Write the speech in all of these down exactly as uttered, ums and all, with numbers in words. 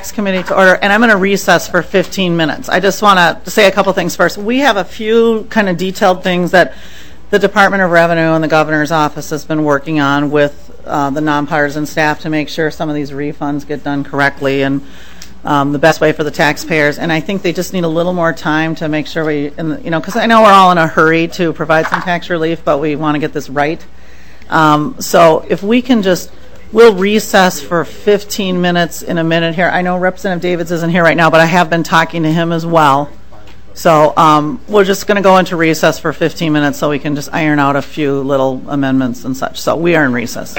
tax committee to order, and I'm going to recess for fifteen minutes. I just want to say a couple things first. We have a few kind of detailed things that the Department of Revenue and the Governor's Office has been working on with uh, the nonpartisan staff to make sure some of these refunds get done correctly and um, the best way for the taxpayers. And I think they just need a little more time to make sure we, in the, you know, because I know we're all in a hurry to provide some tax relief, but we want to get this right. Um, so if we can just, we'll recess for fifteen minutes in a minute here. I know Representative Davids isn't here right now, but I have been talking to him as well. So um, we're just going to go into recess for fifteen minutes so we can just iron out a few little amendments and such. So we are in recess.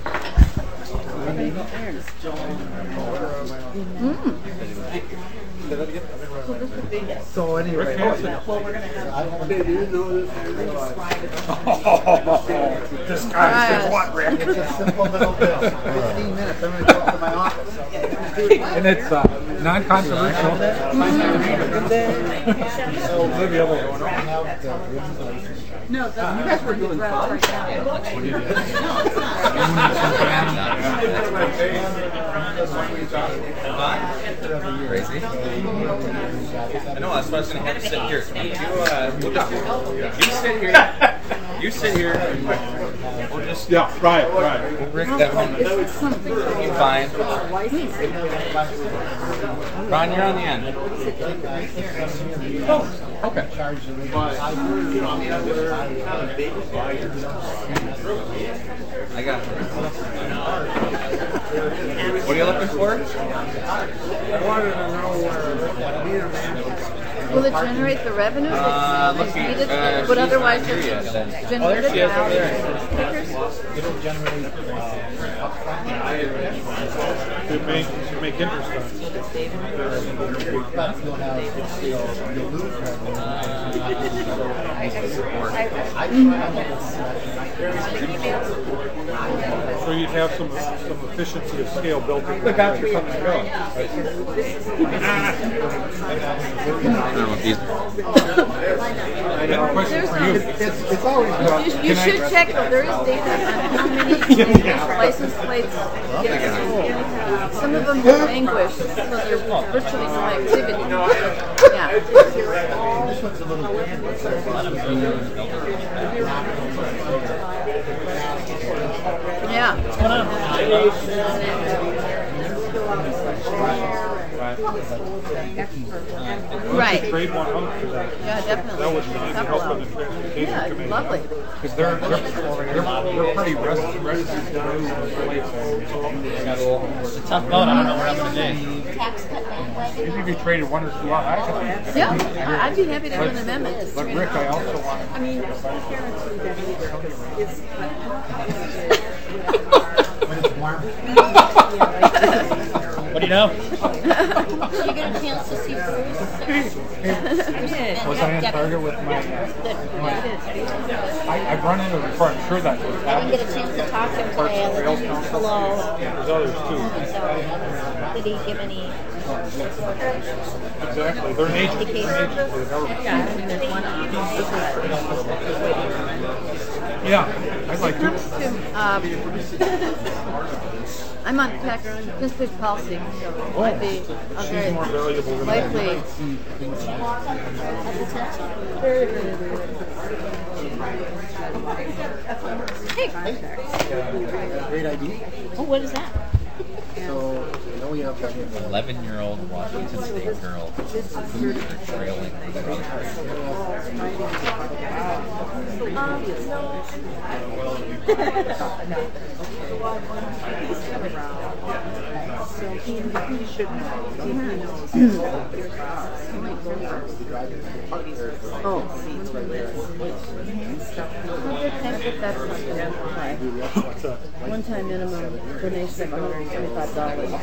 Mm. So anyway, this guy said what, Rick? It's a simple little bill. Fifteen minutes. I'm going to go to my office. And it's uh, non-controversial. Olivia will go on. No, you guys were doing fine. Crazy. I know, that's why I was going to have to sit here. You, uh, we'll just, you sit here. You sit here. We'll just. Yeah, right, right. We'll break that one. You're fine. Ron, you're on the end. Oh, okay. I got it. What are you looking for? Will it generate the revenue Uh, that's looking, needed, uh, but she's otherwise not here it's yet, then. generated Oh, there she is, now? over there. It'll generate. Should make, should make interest on it. But you'll have, you'll lose revenue. So you'd have some some efficiency of scale built in. Look out for something to go. I don't know if these. I have a question for you. It's, it's always You, you should check, though, there is data on how many license plates get. Some of them have anguish, so there's virtually no activity. Yeah. This one's a little Yeah. Right. Trade one out for that. Yeah, definitely. That would really help in the transportation Yeah, committee. lovely. Because they're, they're, they're, they're pretty reticent reticent to do It's a tough vote. I don't know where I'm going to be. Maybe if you traded one or two out, I could. Yeah, I- I'd be happy to do an amendment. But Rick, I also want. I mean, What do you know? Did you get a chance to see Bruce? Was I on target with my? I, I've run into him before. I'm sure that was I didn't get a chance to talk to him today other than hello. There's others too. So, did he give any? Exactly. They're an agent. They're an agent for the government. Yeah, I'd like to. um, I'm on tax district policy, so I'd be uh, very more valuable than likely. Hey, great idea. oh, what is that? So, you know, we have like a eleven-year-old Washington State girl trailing their Oh. One time minimum donation of one hundred twenty-five dollars.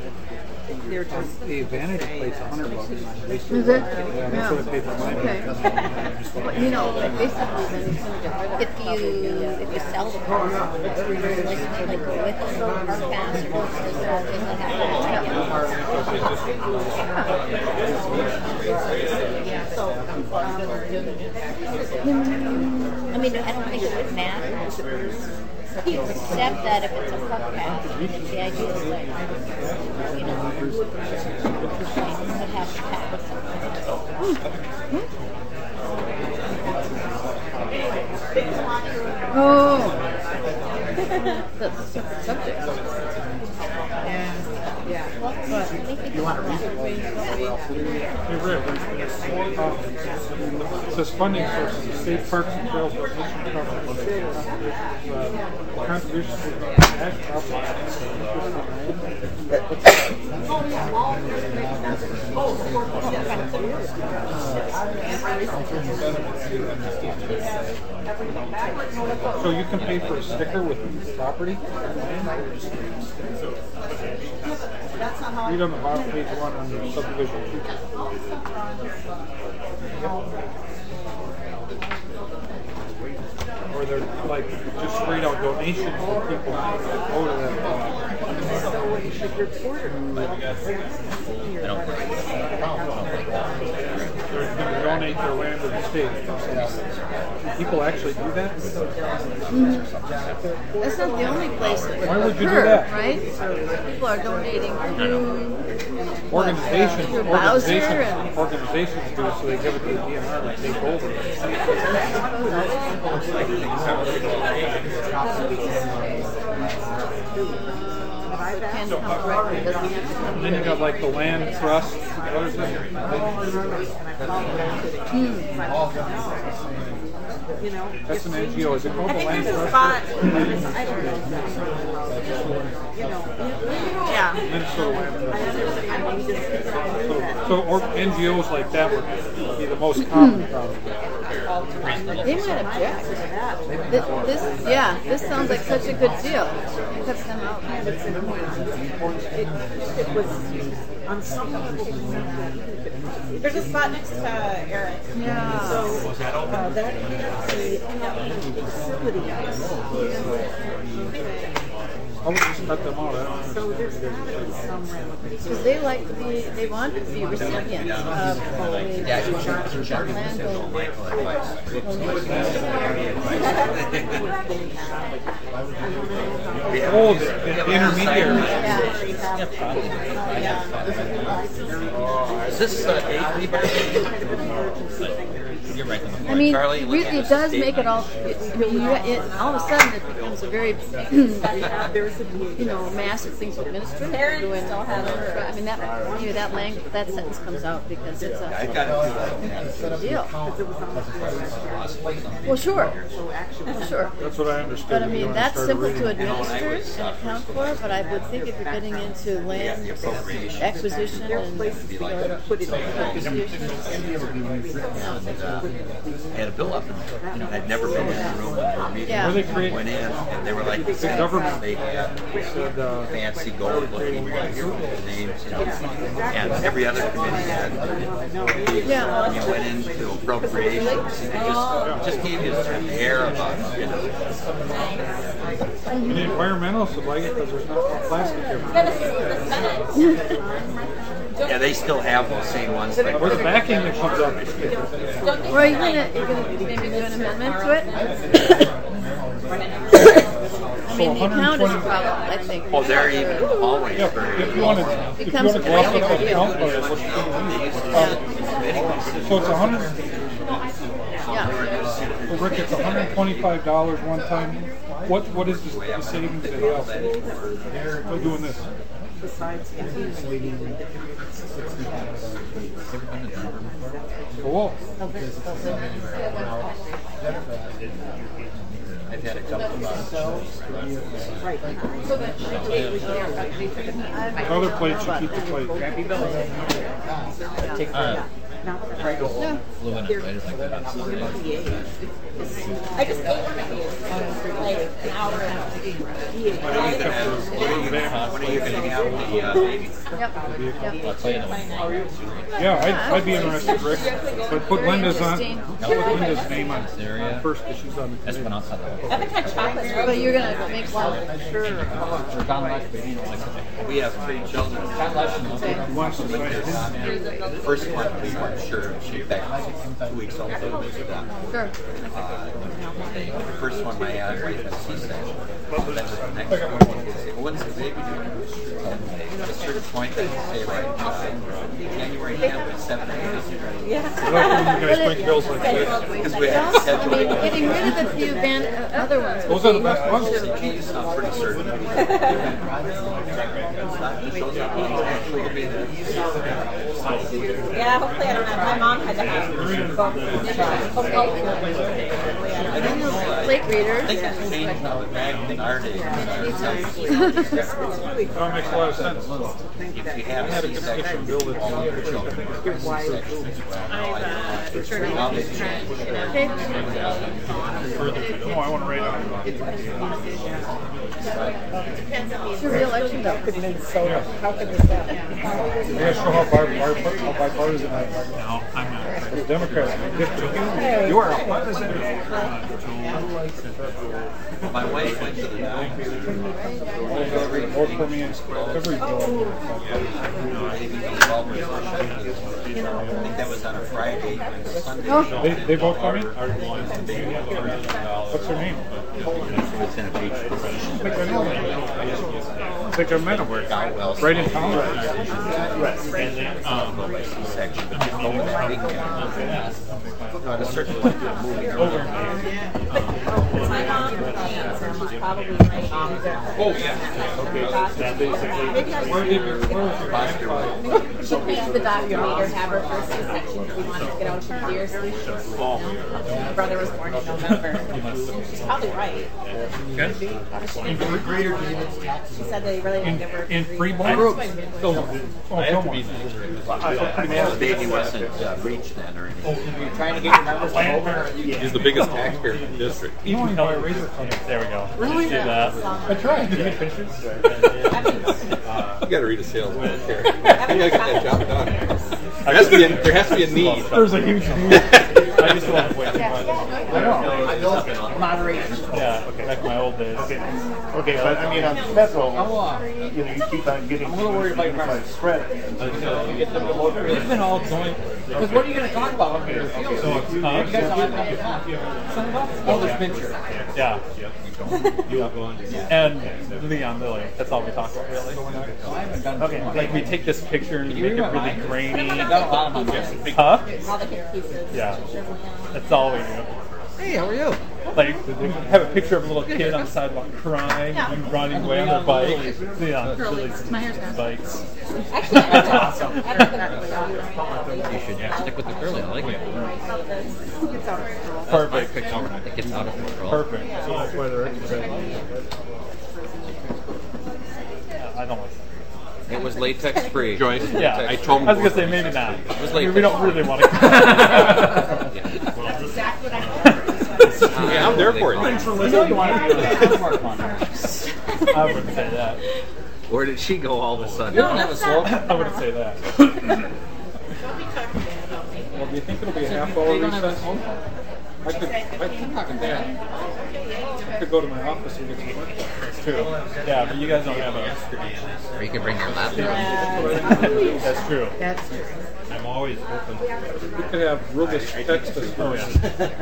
The Advantage plate's a hundred bucks. Is it? Yeah, that's what I paid for mine. Okay. But you know, basically, then it's going to get rid of If you if you sell the car, like like go with them or pass or just sell it like I mean, I don't think it would matter. Except that if it's a puck pass, the idea is that, you know, you would have to pass. Oh. That's a separate subject. You want to read Hey, Rick, um, it says funding sources, the state parks and trails donation coverage, uh, contributions to the cash outline. So you can pay for a sticker with property? Read on the bottom page one under subdivision two. Or they're like just straight out donations from people who go to that. I don't think They're going to donate their land to the state. Do people actually do that? Mm-hmm. That's not the only place it would Why would you do occur, that? right? People are donating through Organizations, through Bowser organizations, and- organizations do it so they give it to the D N R and take over. Can come directly, doesn't have to come And then you got like the land trust. What is it? That's an N G O. Is it called the land trust? Yeah. Minnesota Land Trust. So, so or N G Os like that would be the most common probably. They might object. This, this, yeah, this sounds like such a good deal. It cuts them out. It was on some level. There's a spot next to Eric. Yeah. So uh, that is a facility. I would just cut them out. I don't So understand. there's some ramifications. Because they like to be, they want to be recipients of the land Oh, the, the intermediary. Is this uh, You're right. I mean, it really it does make it all. It, I mean, you, it, all of a sudden it becomes a very, you know, massive thing to administer. Doing, I mean, that maybe that language, that sentence comes out because it's a, it's a deal. Well, sure, well, sure. That's what I understood. But I when mean, I that's started simple reading to it. administer and account for. But I would think if you're getting into land acquisition and depreciation. Had a bill up, and you know, had never been in the room when we were meeting. Yeah. Where they create Went in, and they were like, the government they had said, uh, fancy gold looking names, you know, and every other committee had. Yeah. When you went into appropriations, it just, it just gave you an air about it, you know. and the environmentalists would like it because there's not plastic everywhere. Yeah, they still have those same ones. Like, Where's the backing that comes up? Well, you're gonna, you're gonna maybe do an amendment to it. I mean, the account is a problem, I think. oh, they're even always Yeah, very. if you want to, if you Becomes want to a gloss up big the deal. account part, what you can do. Um, so it's a hundred. Yeah. Well, Rick, it's one hundred twenty-five dollars one time. What what is the, the savings they have by doing this? Cool. I've had a couple of Other plates, you keep the plate. Uh, blue and red like that. I just ate one of these like an hour and a half ago. When are you gonna have, when are you gonna, when are you gonna have the uh, baby? Yep. I'll tell you the one. Yeah, I'd, I'd be interested, Rick. But put Very Linda's on. interesting. Put Linda's name on Area. first because she's on the That's committee. one outside the I haven't had chocolate. But you're gonna make one. We have three children. Who wants to sign it? First one, we were I'm sure she'll be back in two weeks also. Sure. Uh, the first one my uh, wife had C-section. Then the next one, they say, well, when's the baby due? And at a certain point, they say, like, uh, January tenth at seven a.m. Yeah. I like when you guys bring bills like this. Because we But have also, I scheduled mean, it. getting rid of a few van, uh, other ones. Those are the best ones. She's uh, pretty certain. Shows up, she'll be there. Yeah, hopefully I don't have. My mom had to have both. I don't know. uh, Lake I readers. think it's changed now back in our day. That makes a lot of sense. If you have I had a a conviction C-section, bill all that's your children have C-section as well. Now they've changed. Okay. No, I want to write it. It's a re-election though. Minnesota. How can this happen? Yeah, show how, bar, bar, how bipartisan I am. No, I'm not. The Democrats are different. You are a partisan. My wife went to the doctor. Vote for me in every bill. I think that was on a Friday and Sunday. They, they vote for me? What's her name? It's in a beach. I think I know her. I think I met him. Right in town. Um, by C-section, but just over that weekend. At a certain point, they're moving over. My mom and she's probably right. Oh, yeah. Where did your She came to the doctor made her have her first C-section because we wanted to get out some deer sleep. My brother was born in November. She's probably right. She said they really didn't give her In Fremont? I have to be the baby wasn't uh, breached then or anything. You're trying to get your members to vote? He's the biggest taxpayer in the district. Even though I raised it from There we go. Really? Do that. I tried. Did you get pictures? You got to read a sales book here. You got to get that job done. There has to be a, there has to be a need. There's a huge need. I just want to wait. I know. Moderation. Yeah, okay. Like my old days. Okay, okay, but I mean, on federal, you know, you keep on getting. I'm a little worried about your spread. You get them to vote. It's been all joint. Because what are you going to talk about? Okay, So, you guys don't have nothing to talk about. Oh, this picture. yeah. And Leon Lilly. That's all we talk about, really. Okay, like we take this picture and make it really grainy. Huh? All the hit pieces. Yeah. That's all we do. Hey, how are you? Like, have a picture of a little kid on the sidewalk crying and running away on their bike. Leon Lilly's bikes. Actually, that's awesome. I don't think that's really You should yeah, stick with the curly. I like it. It's out of control. Perfect. It gets out of control. Perfect. That's why they're extra. Yeah, I don't like that. It was latex free. Joyce, Yeah, I told him. I was gonna say maybe not. was I mean, late. we don't really want to. That's exactly what I Yeah, I'm there for you. You know you want to do it. I wouldn't say that. Where did she go all of a sudden? No, that's not. I wouldn't say that. Well, do you think it'll be a half hour recess? I could, I'm talking bad. I could go to my office and get some work done. It's true. Yeah, but you guys don't have a. Or you can bring your laptop. That's true. That's true. I'm always open. We could have Rubus text us. Oh yeah.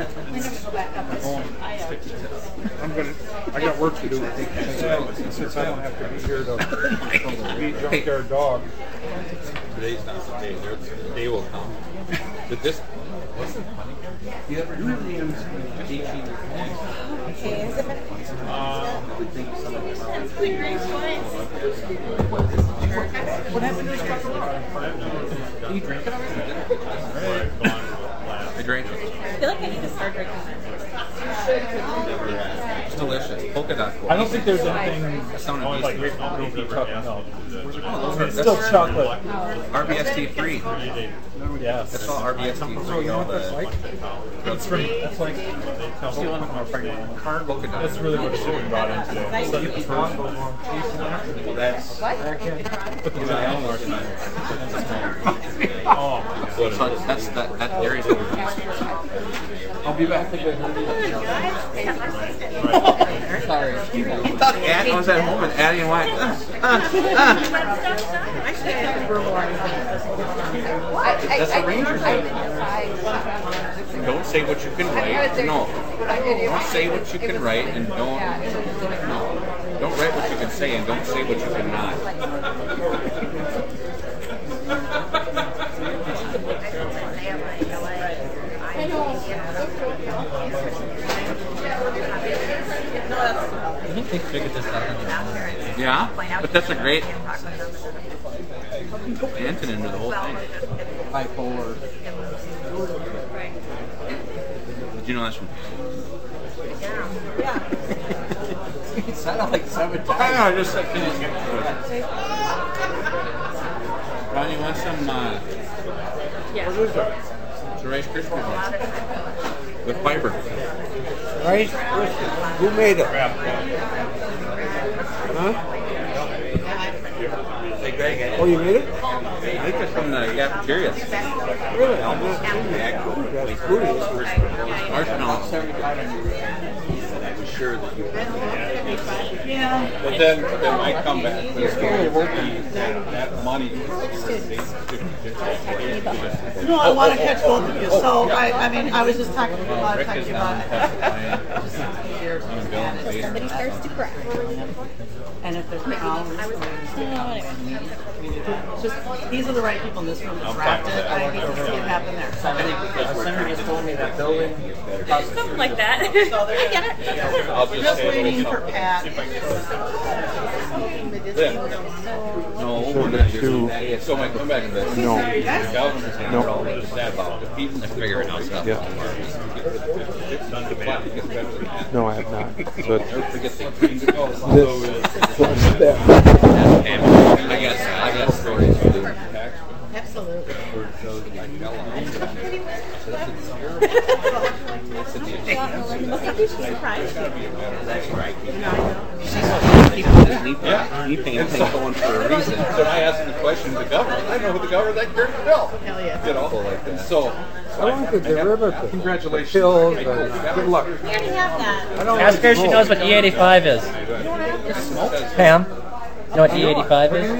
I'm gonna, I got work to do. Since since I don't have to be here to beat junkyard dog. Today's not the day. There's- The day will come. But this, Okay, is it What happened to this fucking rock? You drink it already? I drank it. I feel like I need to start drinking. It's delicious. Polka dot. I don't think there's anything Sound oh, like amazing. chocolate milk. Oh, those are, It's still that's chocolate. R B S T free. Yes. That's all R B S T free. All the It's from. It's like stealing from a pregnant woman. polka dot. That's really what should be brought in today. That's Oh So that's that that area. I'll be back. Sorry. I thought Addie was at home and Addie and White. Uh, uh, uh. That's the Rangers. Don't say what you can write. No. Don't say what you can write and don't. No. Don't write what you can say and don't say what you cannot. I think they figured this out. Yeah, but that's a great antonym into the whole thing. Bipolar. Did you know that's from? It sounded like seven times. I know, just like finish it. Ron, you want some? Uh, Yeah. What is that? it's a Rice Krispies with fiber. Rice Krispies. Who made it? Huh? Hey, Greg. Oh, you made it? I think it's from the cafeteria. Really? I'm not seeing that. That's food. Marshmallows. Sure that you. Yeah. But then they might come back. But it's only working that, that money. No, I want to catch both of you. So, I, I mean, I was just talking to you about talking about So somebody starts to cry. and if there's problems. Just, these are the right people in this room that wrapped it. I hate to see it happen there. The senator just told me that building. Something like that. I get it. I'll We're just just say waiting for Pat. No, we're not here. So I come back and say, No. the governor's handed all this that about the people that figure it out stuff. Yeah. No, I have not. But Never forget the this, I guess I got stories to do. Absolutely. Yeah, anything and thing going for a reason. So I asked him the question of the governor. I know who the governor that cared to tell. Hell yeah. You know, like that. So I want the derivative. congratulations. Pills and good luck. We already have that. I don't Ask her if she knows what E eighty-five is. Pam, you know what E eighty-five is?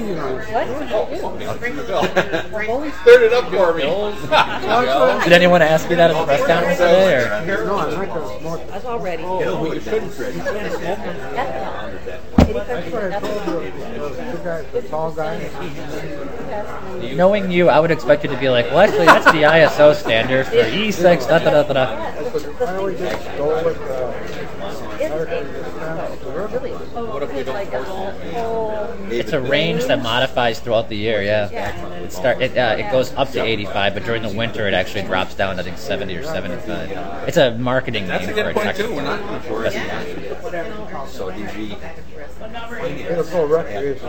Stirred it up for me. Did anyone ask you that at the press conference today? Or? No, I'm not going to smoke. That's already. You shouldn't, Fred. That's what I told you. The guy, the tall guy. Knowing you, I would expect you to be like, well, actually, that's the I S O standard for E six, da da da da da. I always just go with the Really? What if we don't force it? It's a range that modifies throughout the year, yeah. It start it uh, it goes up to eighty-five, but during the winter it actually drops down to I think seventy or seventy-five. It's a marketing That's a name good for a point technical. too. We're not going to force it. So D V. It'll go recreation.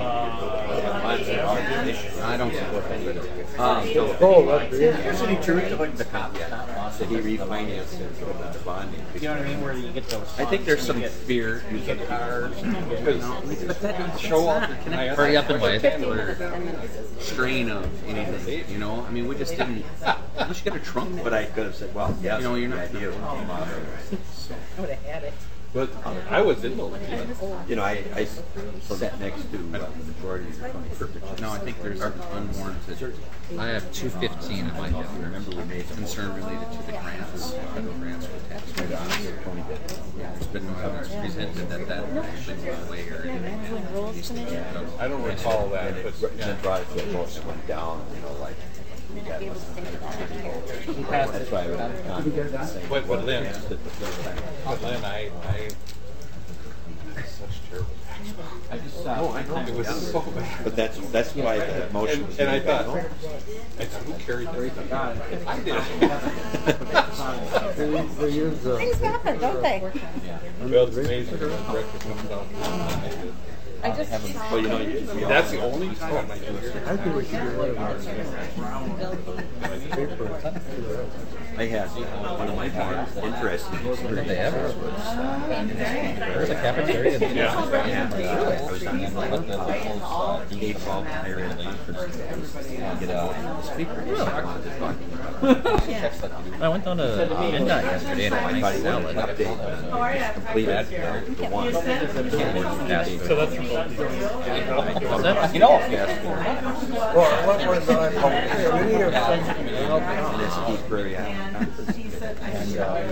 I don't support that either. Um, Go recreation. Here's the truth of the cop. So he refinanced it with the bonding. You know what I mean? Where you get those. I think there's some fear using cars. But that doesn't show up. Hurry up and wait. Strain of anything, you know. I mean, we just didn't. We should get a trunk. But I could have said, well, yes, You know, you're not. idea. I would have had it. But I was in those. You know, I, I sat next to uh, the majority of your purpose. No, I think there's unwarranted. I have two fifteen in my head. Remember we made Concern related to the grants, federal grants for tax credits. Yeah, there's been no evidence presented that that actually went away or anything. I don't recall that, but And then brought it to a vote and went down, you know, like. that was- That's why I was not. But, but Lynn, but Lynn, I, I, such terrible. I just saw. It was so bad. But that's, that's why the motion And, was. and I made by thought, vote. I said, who carried that? I did. They, they use the. Things happen, don't they? Well, it's amazing when breakfast comes out. I just Well, you know, you, that's the only time I do it. I think we should get rid of ours. Paper. I had uh, one of my more interesting experiences was uh, There's a cafeteria in the yeah. And, uh, I was on like uh, eight twelve higher ed conference and get a speaker. I wanted to talk to him. I went down to midnight yesterday and I I thought he salad. wanted an update on his completed the one. So that's What's that? You know, yes. Well, what was the last one? We need an S P Prairie Island conference. And uh,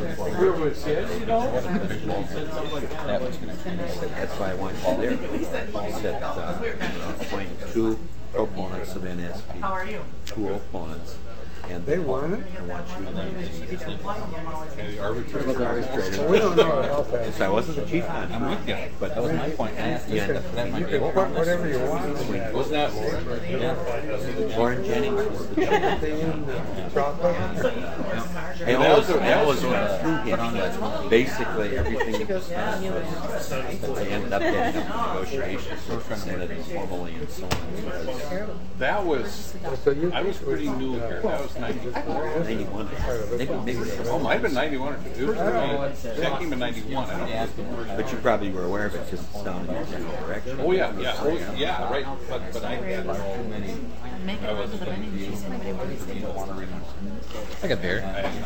that's why I wanted you there. He said, uh, appoint two opponents of N S P. How are you? Two opponents. And they won it. I want you to And the arbitrator. We don't know about that. So I wasn't the chief on. I'm with you. But that was my point. You end up you can put whatever you want. Wasn't that Lauren? Yeah. Lauren Jennings was the chief. Chocolate. And that was, that was through him. Basically, everything was, but they ended up getting up negotiations with the Senate informally and so on. that was, I was pretty new here. That was ninety-four. ninety-one. Maybe, maybe they Oh, might have been ninety-one or two. It was pretty, that came in ninety-one. I don't know. But you probably were aware of it because it's down in your general direction. Oh, yeah, yeah, oh, yeah, right. But, but I had so many. I was like, you don't want to read them. I got beer.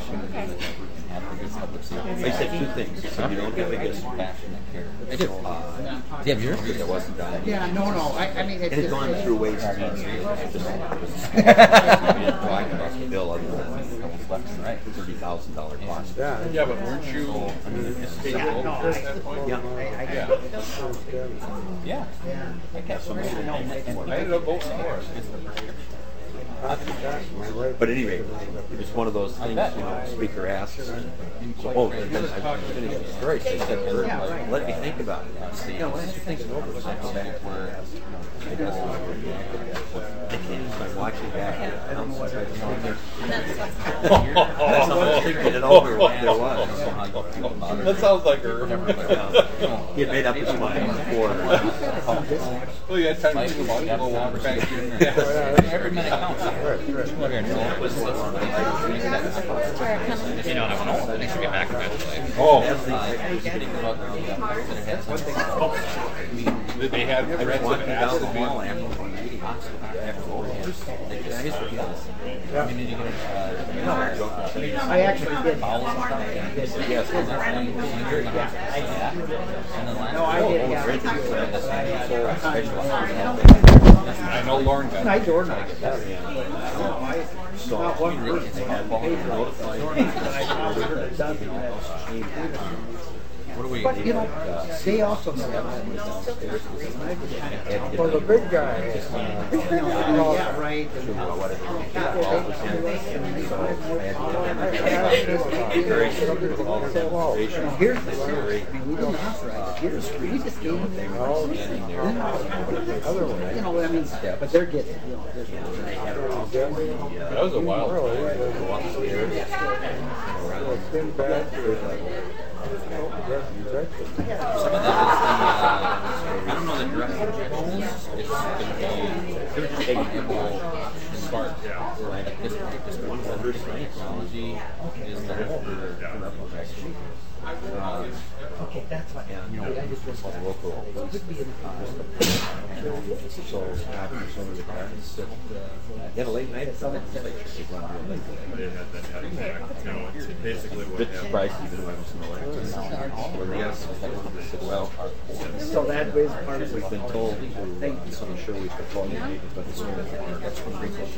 I said two things. So you don't have a guess. I do. Uh, Do you have yours? It wasn't done. Yeah, no, no. I, I mean, it's It had gone just, through ways and means. Just, just talking about the bill other than left and right, thirty thousand dollar cost. Yeah, but weren't you a state voter at that point? Yeah. Yeah. Yeah. I guess so. I ended up voting for it. But anyway, it's one of those things, you know, the speaker asks, and so, oh, and then I finished the story, so I said to her, let me think about it. I said, yeah, why don't you think it over? So I go back where it doesn't I can't, so I'm watching back, and I'm like, I don't know, that's how much thinking it over what there was. That sounds like her. He had made up his mind before. Well, you had time to think about it, go walk back. Every minute counts. You know, I don't know. They should be back eventually. Oh. Did they have I was walking down acid the being hall after the meeting, after they just used to I mean, did you get a, uh, I actually did. bowels and stuff? Yes. And then last No, I did, yeah. I know Lauren got I it. Jordan, I guess. So, Not one person. they had notified What do we? But, you know, they also know that. For the big guy, uh, yeah, right. Here's the story. I mean, we didn't authorize it. Here's, we just gave them they were all standing there. You know, I mean, but they're getting, you know, they're That was a wild Some of that is the, uh, I don't know the direct injections. It's going to be, they're just taking the whole smart. Like this, this one hundred technology is there for direct injection. Uh, and, you know, all local. So, after some of the guys, get a late night at the legislature. Basically, what bit surprised even when I was in the legislature. Yes, I said, well, so that was part of we've been told to, so I'm sure we could call you, but it's sort of that's from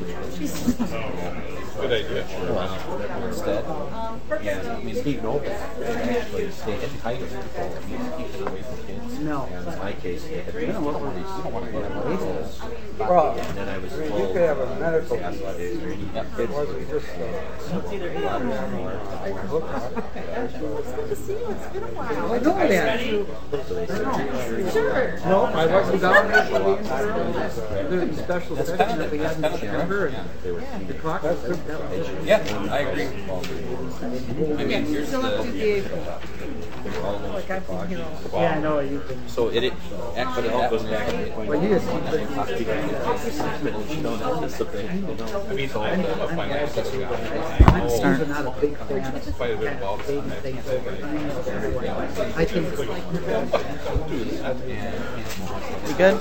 Good idea. Instead, and I mean, Steve Noble actually stayed tight of people. He was keeping away from kids. No. And in my case, they had you don't want to go to labels. Well, And then I was told, you could have a medical asked, is there any kids? It wasn't just uh, a lot of them were It's good to see you. It's been a while. I know that. Sure. No, I wasn't down there for the interim. There's a special session that we had in September, and the clock was Yeah, I agree. I mean, here's the. Yeah, I know. You can. So it, it actually that goes back to the point. Well, you just I think possibly you don't anticipate. You know, I mean, so I'm the I'm finance actually guy. I'm not a big fan of Quite a bit involved in that. things. I think it's like You good?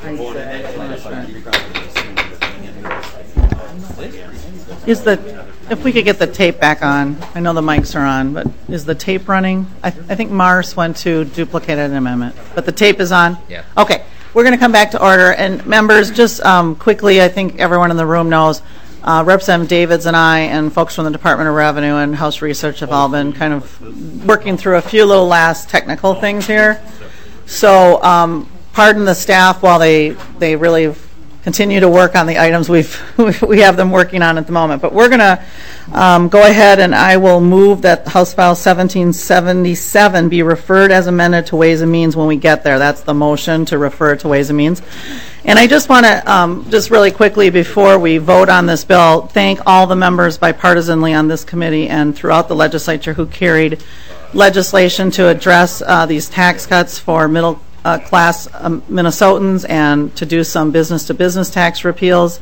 Is the, if we could get the tape back on, I know the mics are on, but is the tape running? I, I think Mars went to duplicate an amendment, but the tape is on? Yeah. Okay, we're going to come back to order. And members, just um, quickly, I think everyone in the room knows, uh, Representative Davids and I and folks from the Department of Revenue and House Research have all been kind of working through a few little last technical things here. So um, pardon the staff while they, they really continue to work on the items we've we have them working on at the moment. But we're going to um, go ahead, and I will move that House File seventeen seventy-seven be referred as amended to Ways and Means when we get there. That's the motion, to refer to Ways and Means. And I just want to, um, just really quickly before we vote on this bill, thank all the members bipartisanly on this committee and throughout the legislature who carried legislation to address uh, these tax cuts for middle Uh, class um, Minnesotans, and to do some business-to-business tax repeals.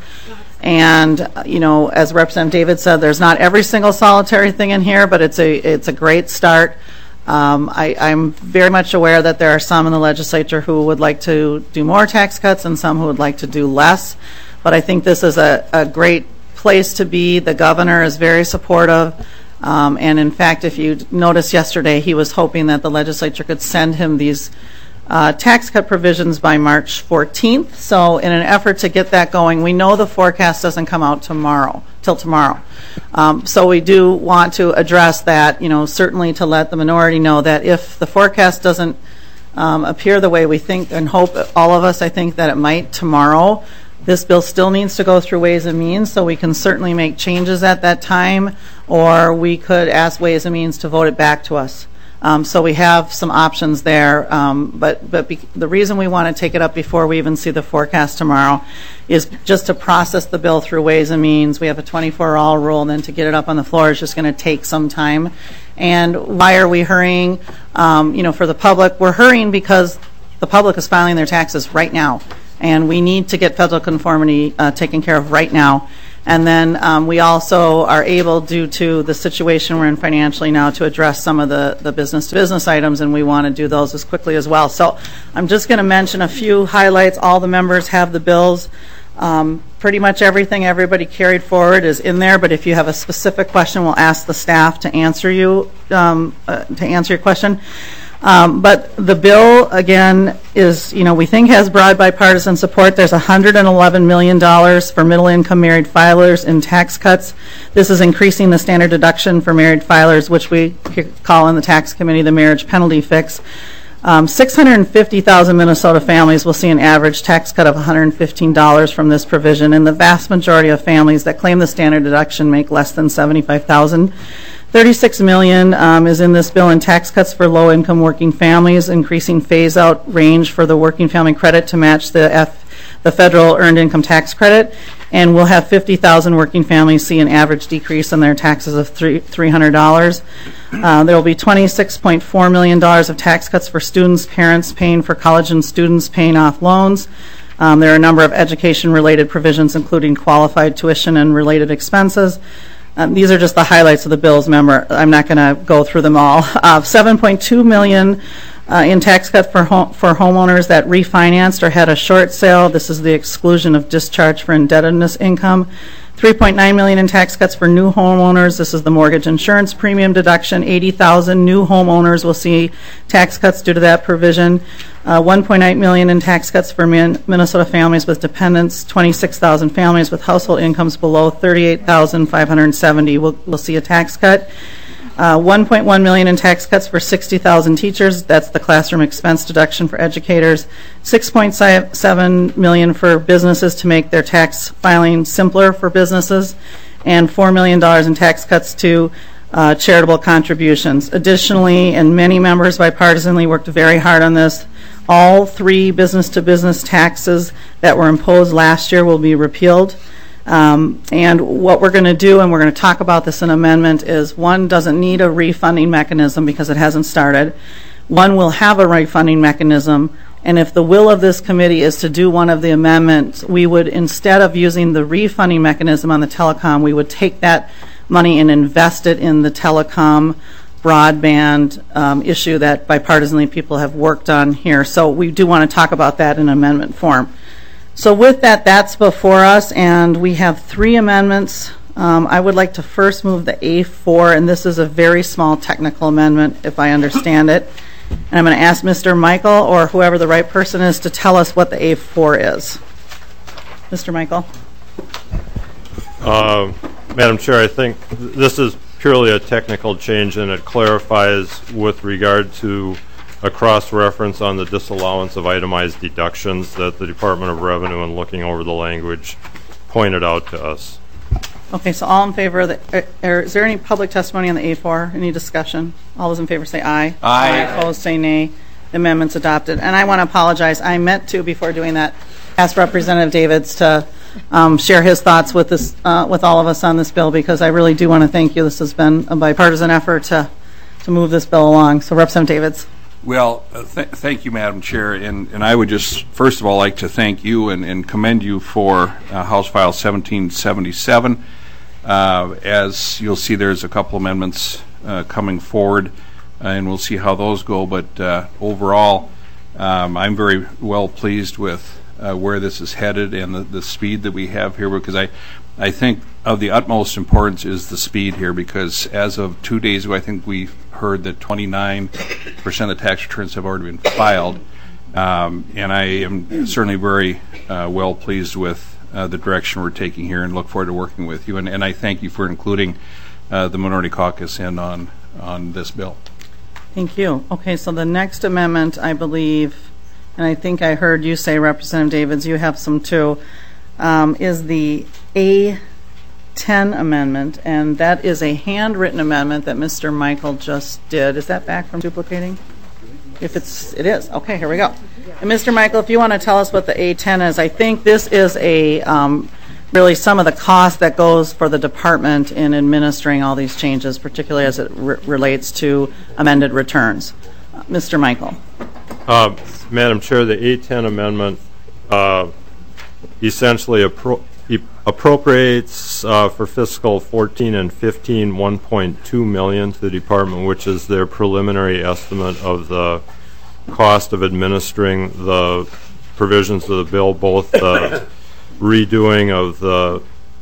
And uh, you know, as Representative David said, there's not every single solitary thing in here, but it's a it's a great start. Um, I, I'm very much aware that there are some in the legislature who would like to do more tax cuts and some who would like to do less. But I think this is a, a great place to be. The governor is very supportive. Um, and in fact, if you noticed yesterday, he was hoping that the legislature could send him these Uh, tax cut provisions by March fourteenth. So in an effort to get that going, we know the forecast doesn't come out tomorrow, till tomorrow. Um, so we do want to address that, you know, certainly to let the minority know that if the forecast doesn't um, appear the way we think and hope, all of us, I think that it might tomorrow, this bill still needs to go through Ways and Means, so we can certainly make changes at that time, or we could ask Ways and Means to vote it back to us. Um, so we have some options there, um, but but be, the reason we want to take it up before we even see the forecast tomorrow is just to process the bill through Ways and Means. We have a twenty-four hour rule, and then to get it up on the floor is just going to take some time. And why are we hurrying? Um, you know, for the public, we're hurrying because the public is filing their taxes right now, and we need to get federal conformity uh, taken care of right now. And then um, we also are able, due to the situation we're in financially now, to address some of the, the business-to-business items, and we want to do those as quickly as well. So I'm just going to mention a few highlights. All the members have the bills. Um, pretty much everything everybody carried forward is in there, but if you have a specific question, we'll ask the staff to answer you, um, uh, to answer your question. Um, but the bill, again, is, you know, we think has broad bipartisan support. There's one hundred eleven million dollars for middle-income married filers in tax cuts. This is increasing the standard deduction for married filers, which we call in the tax committee the marriage penalty fix. Um, six hundred fifty thousand Minnesota families will see an average tax cut of one hundred fifteen dollars from this provision, and the vast majority of families that claim the standard deduction make less than seventy-five thousand dollars. thirty-six million dollars um, is in this bill in tax cuts for low-income working families, increasing phase-out range for the working family credit to match the F, the federal earned income tax credit, and we'll have fifty thousand working families see an average decrease in their taxes of three hundred dollars. Uh, there will be twenty-six point four million dollars of tax cuts for students, parents paying for college, and students paying off loans. Um, there are a number of education-related provisions, including qualified tuition and related expenses. Um, these are just the highlights of the bills, member. I'm not going to go through them all. Uh, seven point two million dollars uh, in tax cut for home, for homeowners that refinanced or had a short sale. This is the exclusion of discharge for indebtedness income. three point nine million dollars in tax cuts for new homeowners. This is the mortgage insurance premium deduction. eighty thousand new homeowners will see tax cuts due to that provision. Uh, one point eight million dollars in tax cuts for min- Minnesota families with dependents. twenty-six thousand families with household incomes below thirty-eight thousand five hundred seventy will, will see a tax cut. Uh, one point one million dollars in tax cuts for sixty thousand teachers. That's the classroom expense deduction for educators. six point seven million dollars for businesses to make their tax filing simpler for businesses, and four million dollars in tax cuts to uh, charitable contributions. Additionally, and many members bipartisanly worked very hard on this, all three business-to-business taxes that were imposed last year will be repealed. Um, and what we're going to do, and we're going to talk about this in amendment, is one doesn't need a refunding mechanism because it hasn't started. One will have a refunding mechanism, and if the will of this committee is to do one of the amendments, we would, instead of using the refunding mechanism on the telecom, we would take that money and invest it in the telecom broadband um, issue that bipartisanly people have worked on here. So we do want to talk about that in amendment form. So with that, that's before us, and we have three amendments. Um, I would like to first move the A four, and this is a very small technical amendment, if I understand it. And I'm going to ask Mister Michael, or whoever the right person is, to tell us what the A four is. Mister Michael? Uh, Madam Chair, I think this is purely a technical change, and it clarifies with regard to a cross-reference on the disallowance of itemized deductions that the Department of Revenue, in looking over the language, pointed out to us. Okay, so all in favor of the, er, er, is there any public testimony on the A four? Any discussion? All those in favor say aye. Aye. Opposed say nay. The amendment's adopted. And I want to apologize. I meant to, before doing that, ask Representative Davids to um, share his thoughts with this, uh, with all of us on this bill, because I really do want to thank you. This has been a bipartisan effort to, to move this bill along. So Representative Davids. Well, uh, th thank you, Madam Chair, and, and I would just first of all like to thank you and, and commend you for uh, House File seventeen seventy-seven. Uh, as you'll see, there's a couple amendments uh, coming forward, uh, and we'll see how those go. But uh, overall, um, I'm very well pleased with uh, where this is headed and the, the speed that we have here, because I, I think of the utmost importance is the speed here, because as of two days ago, I think we heard that twenty-nine percent of the tax returns have already been filed, um, and I am certainly very uh, well pleased with Uh, the direction we're taking here, and look forward to working with you. And, and I thank you for including uh, the Minority Caucus in on on this bill. Thank you. Okay, so the next amendment, I believe, and I think I heard you say, Representative Davids, you have some too, um, is the A ten amendment, and that is a handwritten amendment that Mister Michael just did. Is that back from duplicating? If it's, it is. Okay, here we go. And Mister Michael, if you want to tell us what the A ten is, I think this is a um, really some of the cost that goes for the department in administering all these changes, particularly as it re relates to amended returns. Uh, Mister Michael. Uh, Madam Chair, the A ten amendment uh, essentially appro appropriates uh, for fiscal fourteen and fifteen one point two million dollars to the department, which is their preliminary estimate of the cost of administering the provisions of the bill, both the redoing of the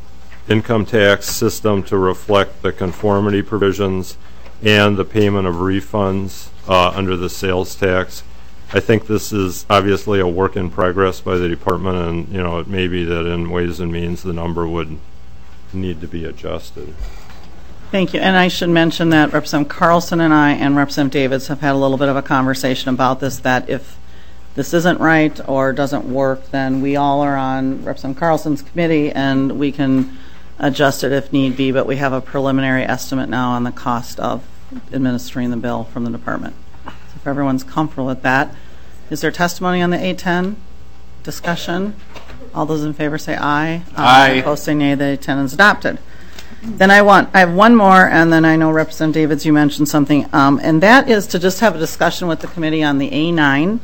income tax system to reflect the conformity provisions and the payment of refunds uh, under the sales tax. I think this is obviously a work in progress by the department, and you know, it may be that in Ways and Means the number would need to be adjusted. Thank you. And I should mention that Representative Carlson and I and Representative Davids have had a little bit of a conversation about this, that if this isn't right or doesn't work, then we all are on Representative Carlson's committee and we can adjust it if need be, but we have a preliminary estimate now on the cost of administering the bill from the department. So if everyone's comfortable with that, is there testimony on the A ten? Discussion? All those in favor say aye. Aye. Opposed say nay. The A ten is adopted. Then I want, I have one more, and then I know Representative Davids, you mentioned something, um, and that is to just have a discussion with the committee on the A nine.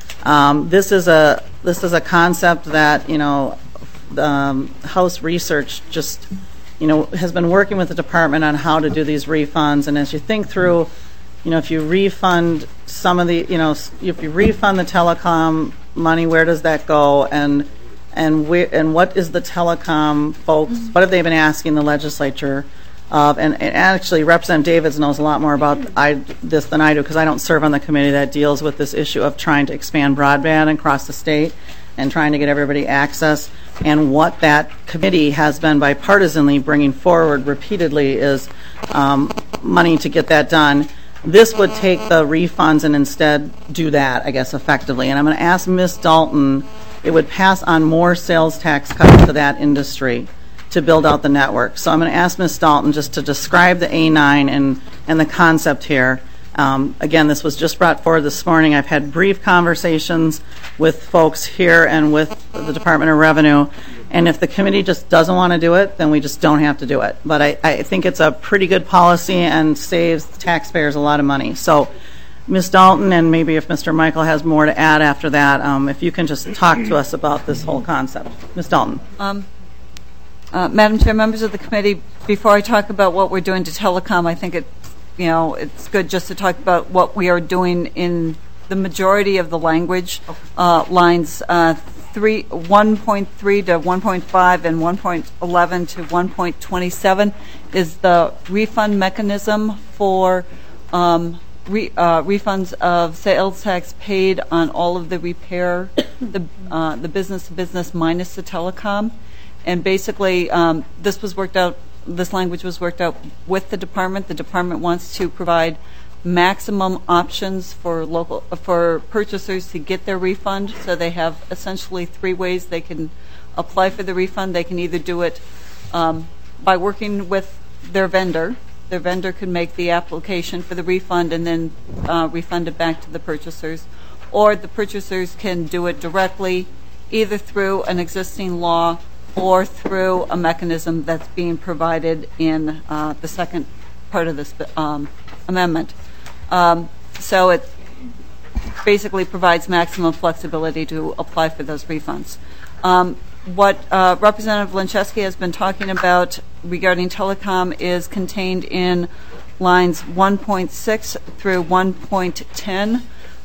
Um, this is a this is a concept that, you know, um, House Research just, you know, has been working with the department on how to do these refunds, and as you think through, you know, if you refund some of the, you know, if you refund the telecom money, where does that go, and and where, and what is the telecom folks, what have they been asking the legislature of, and, and actually Representative Davids knows a lot more about I, this than I do, because I don't serve on the committee that deals with this issue of trying to expand broadband across the state and trying to get everybody access, and what that committee has been bipartisanly bringing forward repeatedly is um, money to get that done. This would take the refunds and instead do that, I guess, effectively. And I'm going to ask Miz Dalton, it would pass on more sales tax cuts to that industry to build out the network. So I'm going to ask Miz Dalton just to describe the A nine and, and the concept here. Um, again, this was just brought forward this morning. I've had brief conversations with folks here and with the Department of Revenue, And if the committee just doesn't want to do it, then we just don't have to do it. But I, I think it's a pretty good policy and saves taxpayers a lot of money. So Miz Dalton, and maybe if Mister Michael has more to add after that, um, if you can just talk to us about this whole concept. Miz Dalton. Um, uh, Madam Chair, members of the committee, before I talk about what we're doing to telecom, I think it, you know, it's good just to talk about what we are doing in the majority of the language uh, lines. Uh, Three, one point three to one point five and one point eleven to one point twenty-seven is the refund mechanism for um, re, uh, refunds of sales tax paid on all of the repair, the uh, the business to business minus the telecom, and basically um, this was worked out. This language was worked out with the department. The department wants to provide maximum options for local for purchasers to get their refund. So they have essentially three ways they can apply for the refund. They can either do it um, by working with their vendor. Their vendor can make the application for the refund and then uh, refund it back to the purchasers, or the purchasers can do it directly, either through an existing law or through a mechanism that's being provided in uh, the second part of this um, amendment. Um, so it basically provides maximum flexibility to apply for those refunds. Um, what uh, Representative Linczewski has been talking about regarding telecom is contained in lines one point six through one point ten.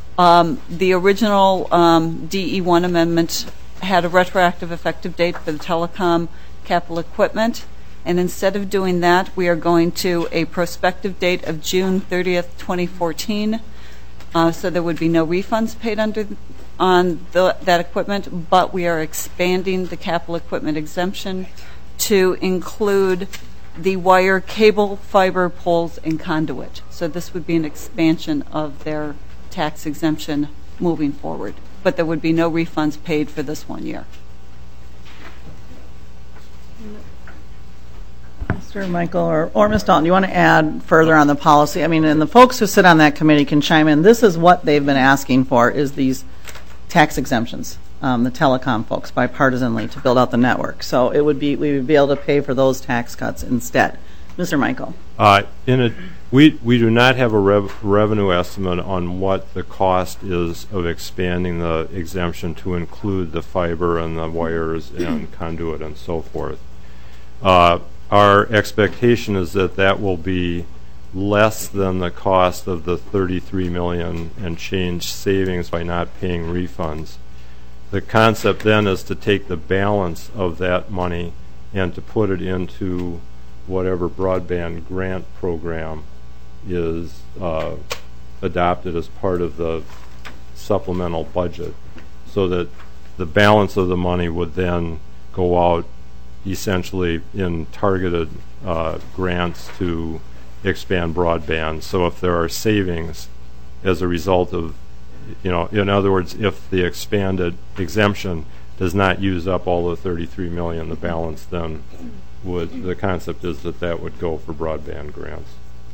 Um, the original um, D E one amendment had a retroactive effective date for the telecom capital equipment. And instead of doing that, we are going to a prospective date of June thirtieth, twenty fourteen. Uh, so there would be no refunds paid under on the, that equipment, but we are expanding the capital equipment exemption to include the wire, cable, fiber, poles, and conduit. So this would be an expansion of their tax exemption moving forward. But there would be no refunds paid for this one year. Mister Michael or, or Miz Dalton, do you want to add further on the policy? I mean, and the folks who sit on that committee can chime in. This is what they've been asking for, is these tax exemptions, um, the telecom folks, bipartisanly, to build out the network. So it would be, we would be able to pay for those tax cuts instead. Mister Michael. Uh, in a, we, we do not have a rev, revenue estimate on what the cost is of expanding the exemption to include the fiber and the wires and conduit and so forth. Uh, Our expectation is that that will be less than the cost of the thirty-three million dollars and change savings by not paying refunds. The concept then is to take the balance of that money and to put it into whatever broadband grant program is uh, adopted as part of the supplemental budget, so that the balance of the money would then go out essentially in targeted uh, grants to expand broadband. So if there are savings as a result of, you know, in other words, if the expanded exemption does not use up all the thirty-three million dollars, the balance then would, the concept is that that would go for broadband grants.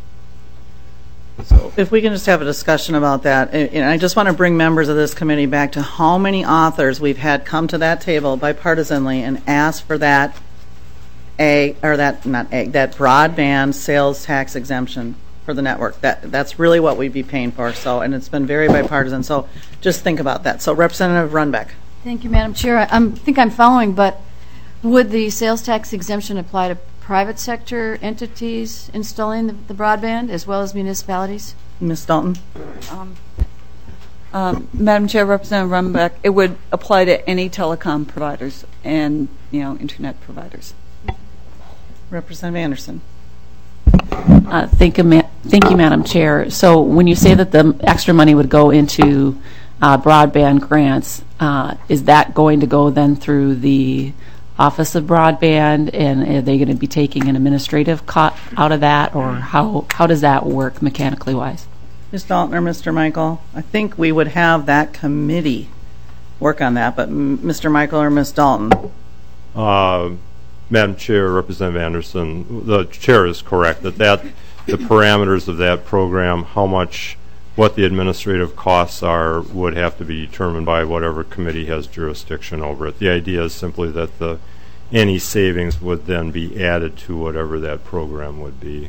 So if we can just have a discussion about that, and I just want to bring members of this committee back to how many authors we've had come to that table bipartisanly and ask for that a or that not a that broadband sales tax exemption for the network. That that's really what we'd be paying for. So, and it's been very bipartisan. So just think about that. So Representative Runbeck. Thank you, Madam Chair. I I'm, think I'm following, but would the sales tax exemption apply to private sector entities installing the, the broadband as well as municipalities? Miz Dalton. Um, um, Madam Chair, Representative Runbeck, it would apply to any telecom providers and, you know, internet providers. Representative Anderson. Uh, thank, you, ma thank you, Madam Chair. So when you say that the extra money would go into uh, broadband grants, uh, is that going to go then through the Office of Broadband, and are they going to be taking an administrative cut out of that, or how, how does that work mechanically wise? Miz Dalton or Mister Michael, I think we would have that committee work on that, but Mister Michael or Miz Dalton? Uh, Madam Chair, Representative Anderson, the chair is correct that, that the parameters of that program, how much, what the administrative costs are, would have to be determined by whatever committee has jurisdiction over it. The idea is simply that the any savings would then be added to whatever that program would be.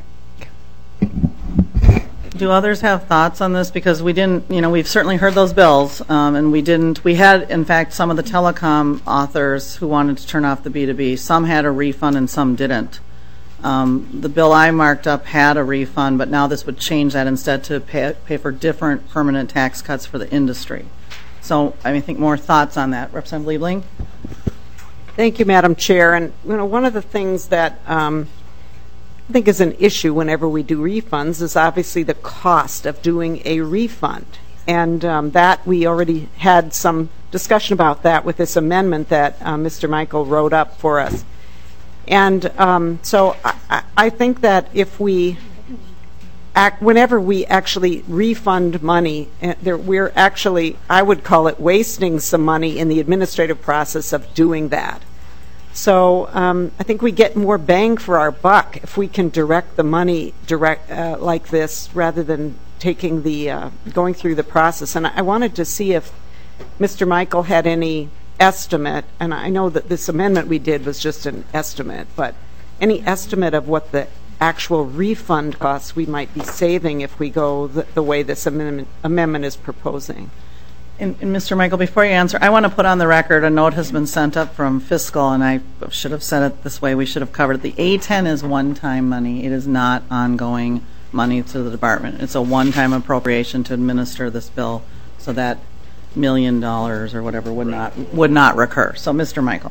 Do others have thoughts on this? Because we didn't, you know, we've certainly heard those bills, um, and we didn't, we had, in fact, some of the telecom authors who wanted to turn off the B two B. Some had a refund and some didn't. Um, the bill I marked up had a refund, but now this would change that instead to pay, pay for different permanent tax cuts for the industry. So I mean, I think more thoughts on that. Representative Liebling? Thank you, Madam Chair. And you know, one of the things that um, I think is an issue whenever we do refunds is obviously the cost of doing a refund. And um, that we already had some discussion about that with this amendment that uh, Mister Michael wrote up for us. And um, so I, I think that if we, act, whenever we actually refund money, uh, there, we're actually, I would call it wasting some money in the administrative process of doing that. So um, I think we get more bang for our buck if we can direct the money direct uh, like this rather than taking the, uh, going through the process. And I wanted to see if Mister Michael had any estimate, and I know that this amendment we did was just an estimate, but any estimate of what the actual refund costs we might be saving if we go the, the way this amendment, amendment is proposing. And, and Mister Michael, before you answer, I want to put on the record a note has been sent up from fiscal, and I should have said it this way, we should have covered it. The A ten is one-time money. It is not ongoing money to the department. It's a one-time appropriation to administer this bill, so that million dollars or whatever would not would not recur. So, Mister Michael.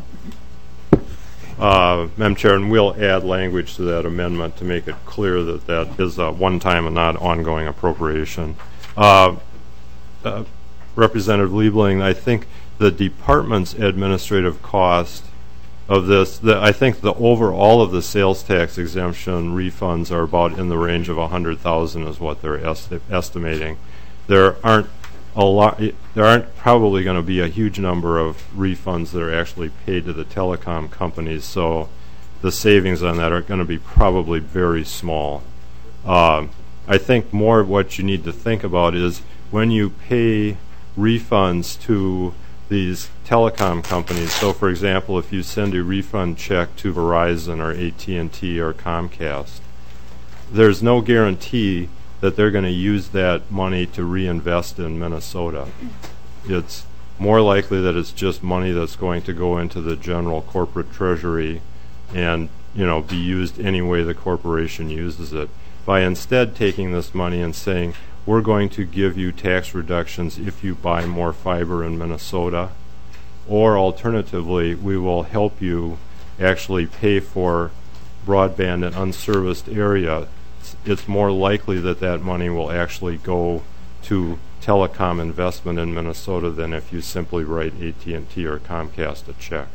Uh, Madam Chair, and we'll add language to that amendment to make it clear that that is a one-time and not ongoing appropriation. Uh, uh, Representative Liebling, I think the department's administrative cost of this, the, I think the overall of the sales tax exemption refunds are about in the range of one hundred thousand dollars is what they're esti estimating. There aren't a lot. There aren't probably going to be a huge number of refunds that are actually paid to the telecom companies, so the savings on that are going to be probably very small. Uh, I think more of what you need to think about is when you pay refunds to these telecom companies. So, for example, if you send a refund check to Verizon or A T and T or Comcast, there's no guarantee that they're going to use that money to reinvest in Minnesota. It's more likely that it's just money that's going to go into the general corporate treasury and, you know, be used any way the corporation uses it. By instead taking this money and saying, we're going to give you tax reductions if you buy more fiber in Minnesota, or alternatively, we will help you actually pay for broadband in unserviced area, it's more likely that that money will actually go to telecom investment in Minnesota than if you simply write A T and T or Comcast a check.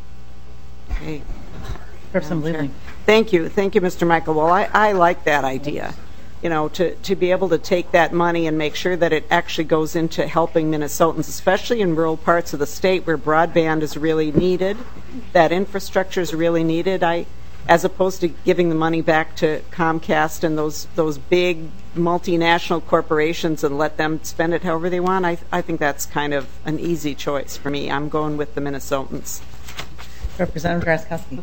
Okay. Representative Liebling. Thank you. Thank you, Mister Michael. Well, I, I like that idea, you know, to, to be able to take that money and make sure that it actually goes into helping Minnesotans, especially in rural parts of the state where broadband is really needed, that infrastructure is really needed. I as opposed to giving the money back to Comcast and those those big multinational corporations and let them spend it however they want. I, I think that's kind of an easy choice for me. I'm going with the Minnesotans. Representative Drazkowski.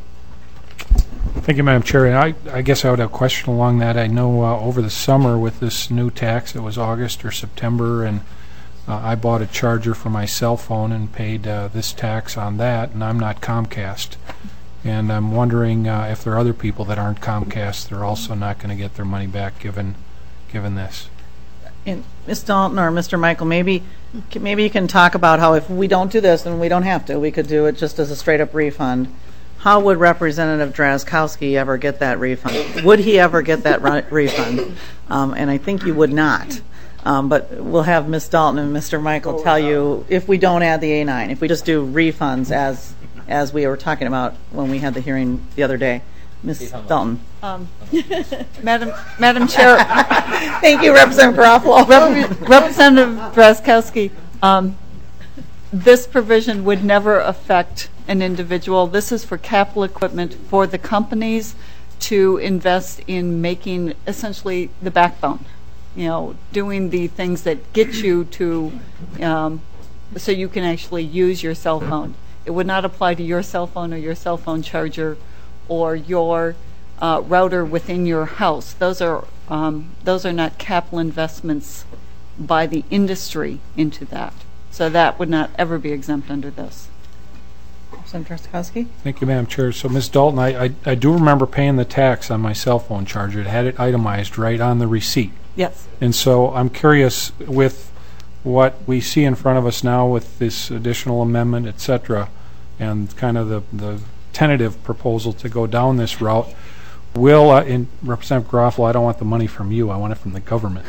Thank you, Madam Chair. I, I guess I would have a question along that. I know uh, over the summer with this new tax, it was August or September, and uh, I bought a charger for my cell phone and paid uh, this tax on that, and I'm not Comcast. And I'm wondering uh, if there are other people that aren't Comcast that are also not going to get their money back given given this. And Miz Dalton or Mister Michael, maybe maybe you can talk about how if we don't do this, and we don't have to, we could do it just as a straight-up refund. How would Representative Drazkowski ever get that refund? Would he ever get that refund? Um, and I think you would not. Um, but we'll have Miz Dalton and Mister Michael tell you if we don't add the A nine, if we just do refunds as as we were talking about when we had the hearing the other day. Miz Dalton. Um, Madam Madam Chair. Thank you, Representative Garofalo. Rep Representative Drazkowski, um, this provision would never affect an individual. This is for capital equipment for the companies to invest in making essentially the backbone, you know, doing the things that get you to, um, so you can actually use your cell phone. It would not apply to your cell phone or your cell phone charger or your uh, router within your house. Those are um, those are not capital investments by the industry into that. So that would not ever be exempt under this. Senator Drazkowski? Thank you, Madam Chair. So, Miz Dalton, I, I, I do remember paying the tax on my cell phone charger. It had it itemized right on the receipt. Yes. And so I'm curious with what we see in front of us now with this additional amendment, et cetera, and kind of the, the tentative proposal to go down this route, will, uh, in Representative Garofalo, I don't want the money from you, I want it from the government.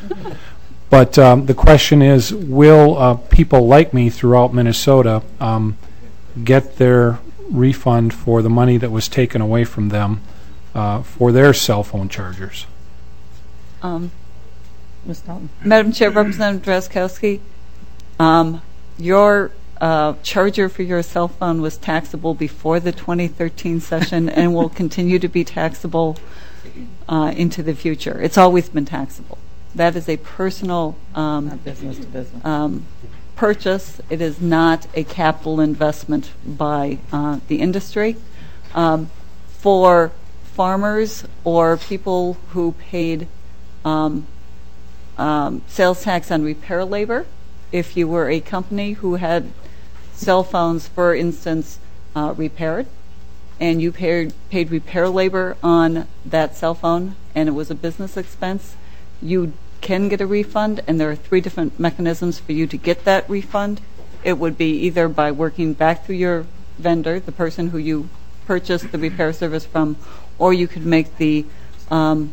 But um, the question is, will uh, people like me throughout Minnesota um, get their refund for the money that was taken away from them uh, for their cell phone chargers? Um, Miz Dalton. Madam Chair, Representative Drazkowski, um, your uh, charger for your cell phone was taxable before the twenty thirteen session and will continue to be taxable uh, into the future. It's always been taxable. That is a personal um, Not business to business. Um, purchase. It is not a capital investment by uh, the industry. Um, for farmers or people who paid um, um, sales tax on repair labor, if you were a company who had cell phones, for instance, uh, repaired, and you paid, paid repair labor on that cell phone and it was a business expense, you can get a refund, and there are three different mechanisms for you to get that refund. It would be either by working back through your vendor, the person who you purchased the repair service from, or you could make the um,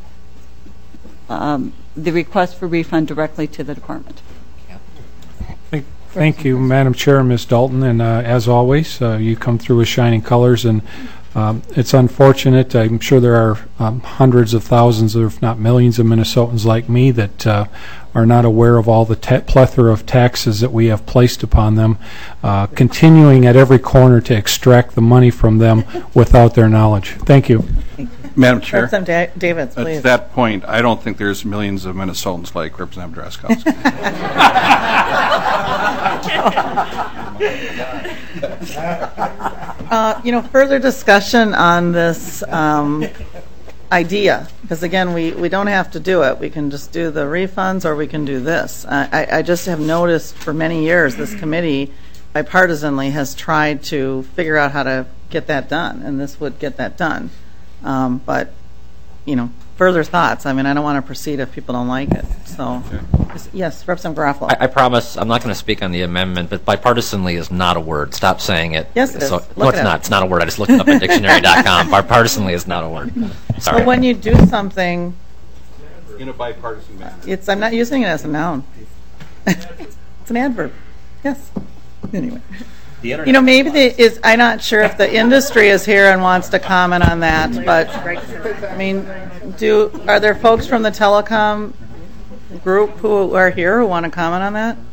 um, the request for refund directly to the department. Thank, thank you, Madam Chair and Miz Dalton, and uh, as always, uh, you come through with shining colors, and Um, it's unfortunate. I'm sure there are um, hundreds of thousands, if not millions, of Minnesotans like me that uh, are not aware of all the ta- plethora of taxes that we have placed upon them, uh, continuing at every corner to extract the money from them without their knowledge. Thank you. Madam Chair, Representative Davids, please. at that point, I don't think there's millions of Minnesotans like Representative Drazkowski. Uh, you know, further discussion on this um, idea, because again, we, we don't have to do it. We can just do the refunds, or we can do this. Uh, I, I just have noticed for many years this committee bipartisanly has tried to figure out how to get that done, and this would get that done. Um, but, you know, further thoughts. I mean, I don't want to proceed if people don't like it. So, yes, Representative Garofalo. I, I promise I'm not going to speak on the amendment, but bipartisanly is not a word. Stop saying it. Yes, it so, is. No, Look it's it not. up. It's not a word. I just looked it up on dictionary dot com. Bipartisanly is not a word. Sorry. But when you do something, In a bipartisan manner. it's I'm not using it as a noun. It's an adverb. Yes. Anyway. You know, maybe the, is I'm not sure if the industry is here and wants to comment on that, but I mean, do are there folks from the telecom group who are here who want to comment on that?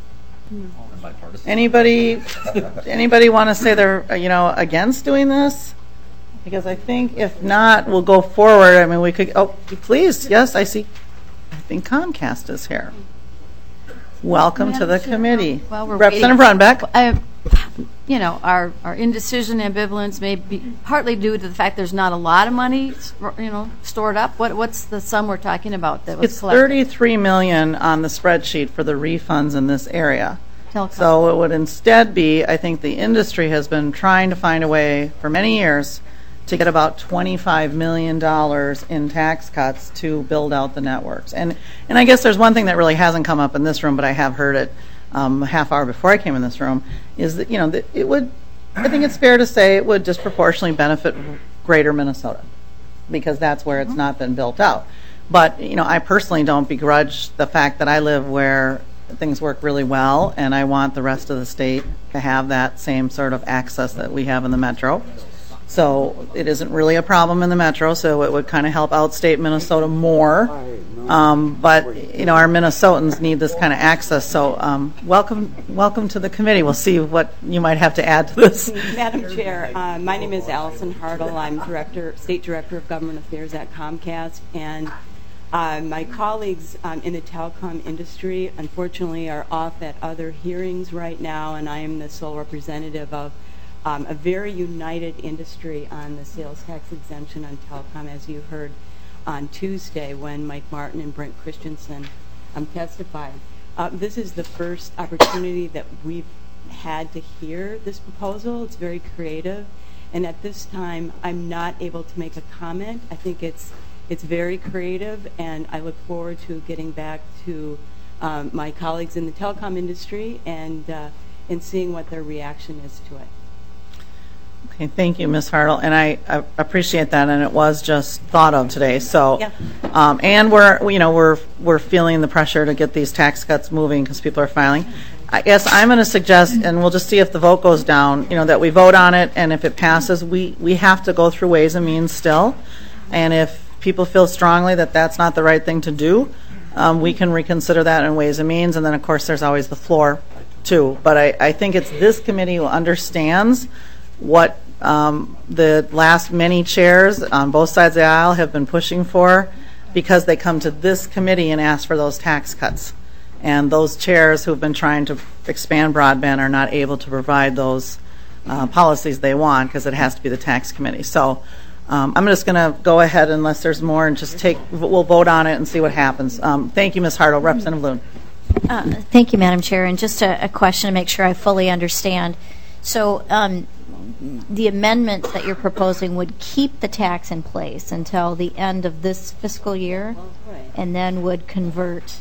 Anybody? Anybody want to say they're you know against doing this? Because I think if not, we'll go forward. I mean, we could. Oh, please, yes, I see. I think Comcast is here. Welcome to the committee, Well, we're Representative waiting. Runbeck. I, you know, our, our indecision, ambivalence may be partly due to the fact there's not a lot of money, you know, stored up. What what's the sum we're talking about that was It's collected? thirty-three million on the spreadsheet for the refunds in this area. Telecom. So it would instead be, I think the industry has been trying to find a way for many years to get about twenty-five million dollars in tax cuts to build out the networks. And and I guess there's one thing that really hasn't come up in this room, but I have heard it um, a half hour before I came in this room, is that, you know, that it would, I think it's fair to say it would disproportionately benefit greater Minnesota, because that's where it's not been built out. But, you know, I personally don't begrudge the fact that I live where things work really well, and I want the rest of the state to have that same sort of access that we have in the metro. So it isn't really a problem in the metro, so it would kind of help outstate Minnesota more. Um, but, you know, our Minnesotans need this kind of access. So um, welcome welcome to the committee. We'll see what you might have to add to this. Madam Chair, uh, my name is Allison Hartle. I'm director, State Director of Government Affairs at Comcast. And uh, my colleagues um, in the telecom industry, unfortunately, are off at other hearings right now, and I am the sole representative of um, a very united industry on the sales tax exemption on telecom, as you heard on Tuesday when Mike Martin and Brent Christensen um, testified. Uh, this is the first opportunity that we've had to hear this proposal. It's very creative, and at this time I'm not able to make a comment. I think it's it's very creative, and I look forward to getting back to um, my colleagues in the telecom industry and uh, and seeing what their reaction is to it. Okay, thank you, Miz Hartle, and I, I appreciate that. And it was just thought of today. So, yeah. um, and we're you know we're we're feeling the pressure to get these tax cuts moving because people are filing. I guess I'm going to suggest, and we'll just see if the vote goes down. You know that we vote on it, and if it passes, we we have to go through Ways and Means still. And if people feel strongly that that's not the right thing to do, um, we can reconsider that in Ways and Means. And then, of course, there's always the floor too. But I, I think it's this committee who understands what um, the last many chairs on both sides of the aisle have been pushing for, because they come to this committee and ask for those tax cuts. And those chairs who have been trying to expand broadband are not able to provide those uh, policies they want, because it has to be the tax committee. So um, I'm just going to go ahead, unless there's more, and just take, we'll vote on it and see what happens. Um, thank you, Miz Hartle. Representative Loon. Uh, thank you, Madam Chair. And just a, a question to make sure I fully understand. So um, the amendment that you're proposing would keep the tax in place until the end of this fiscal year, and then would convert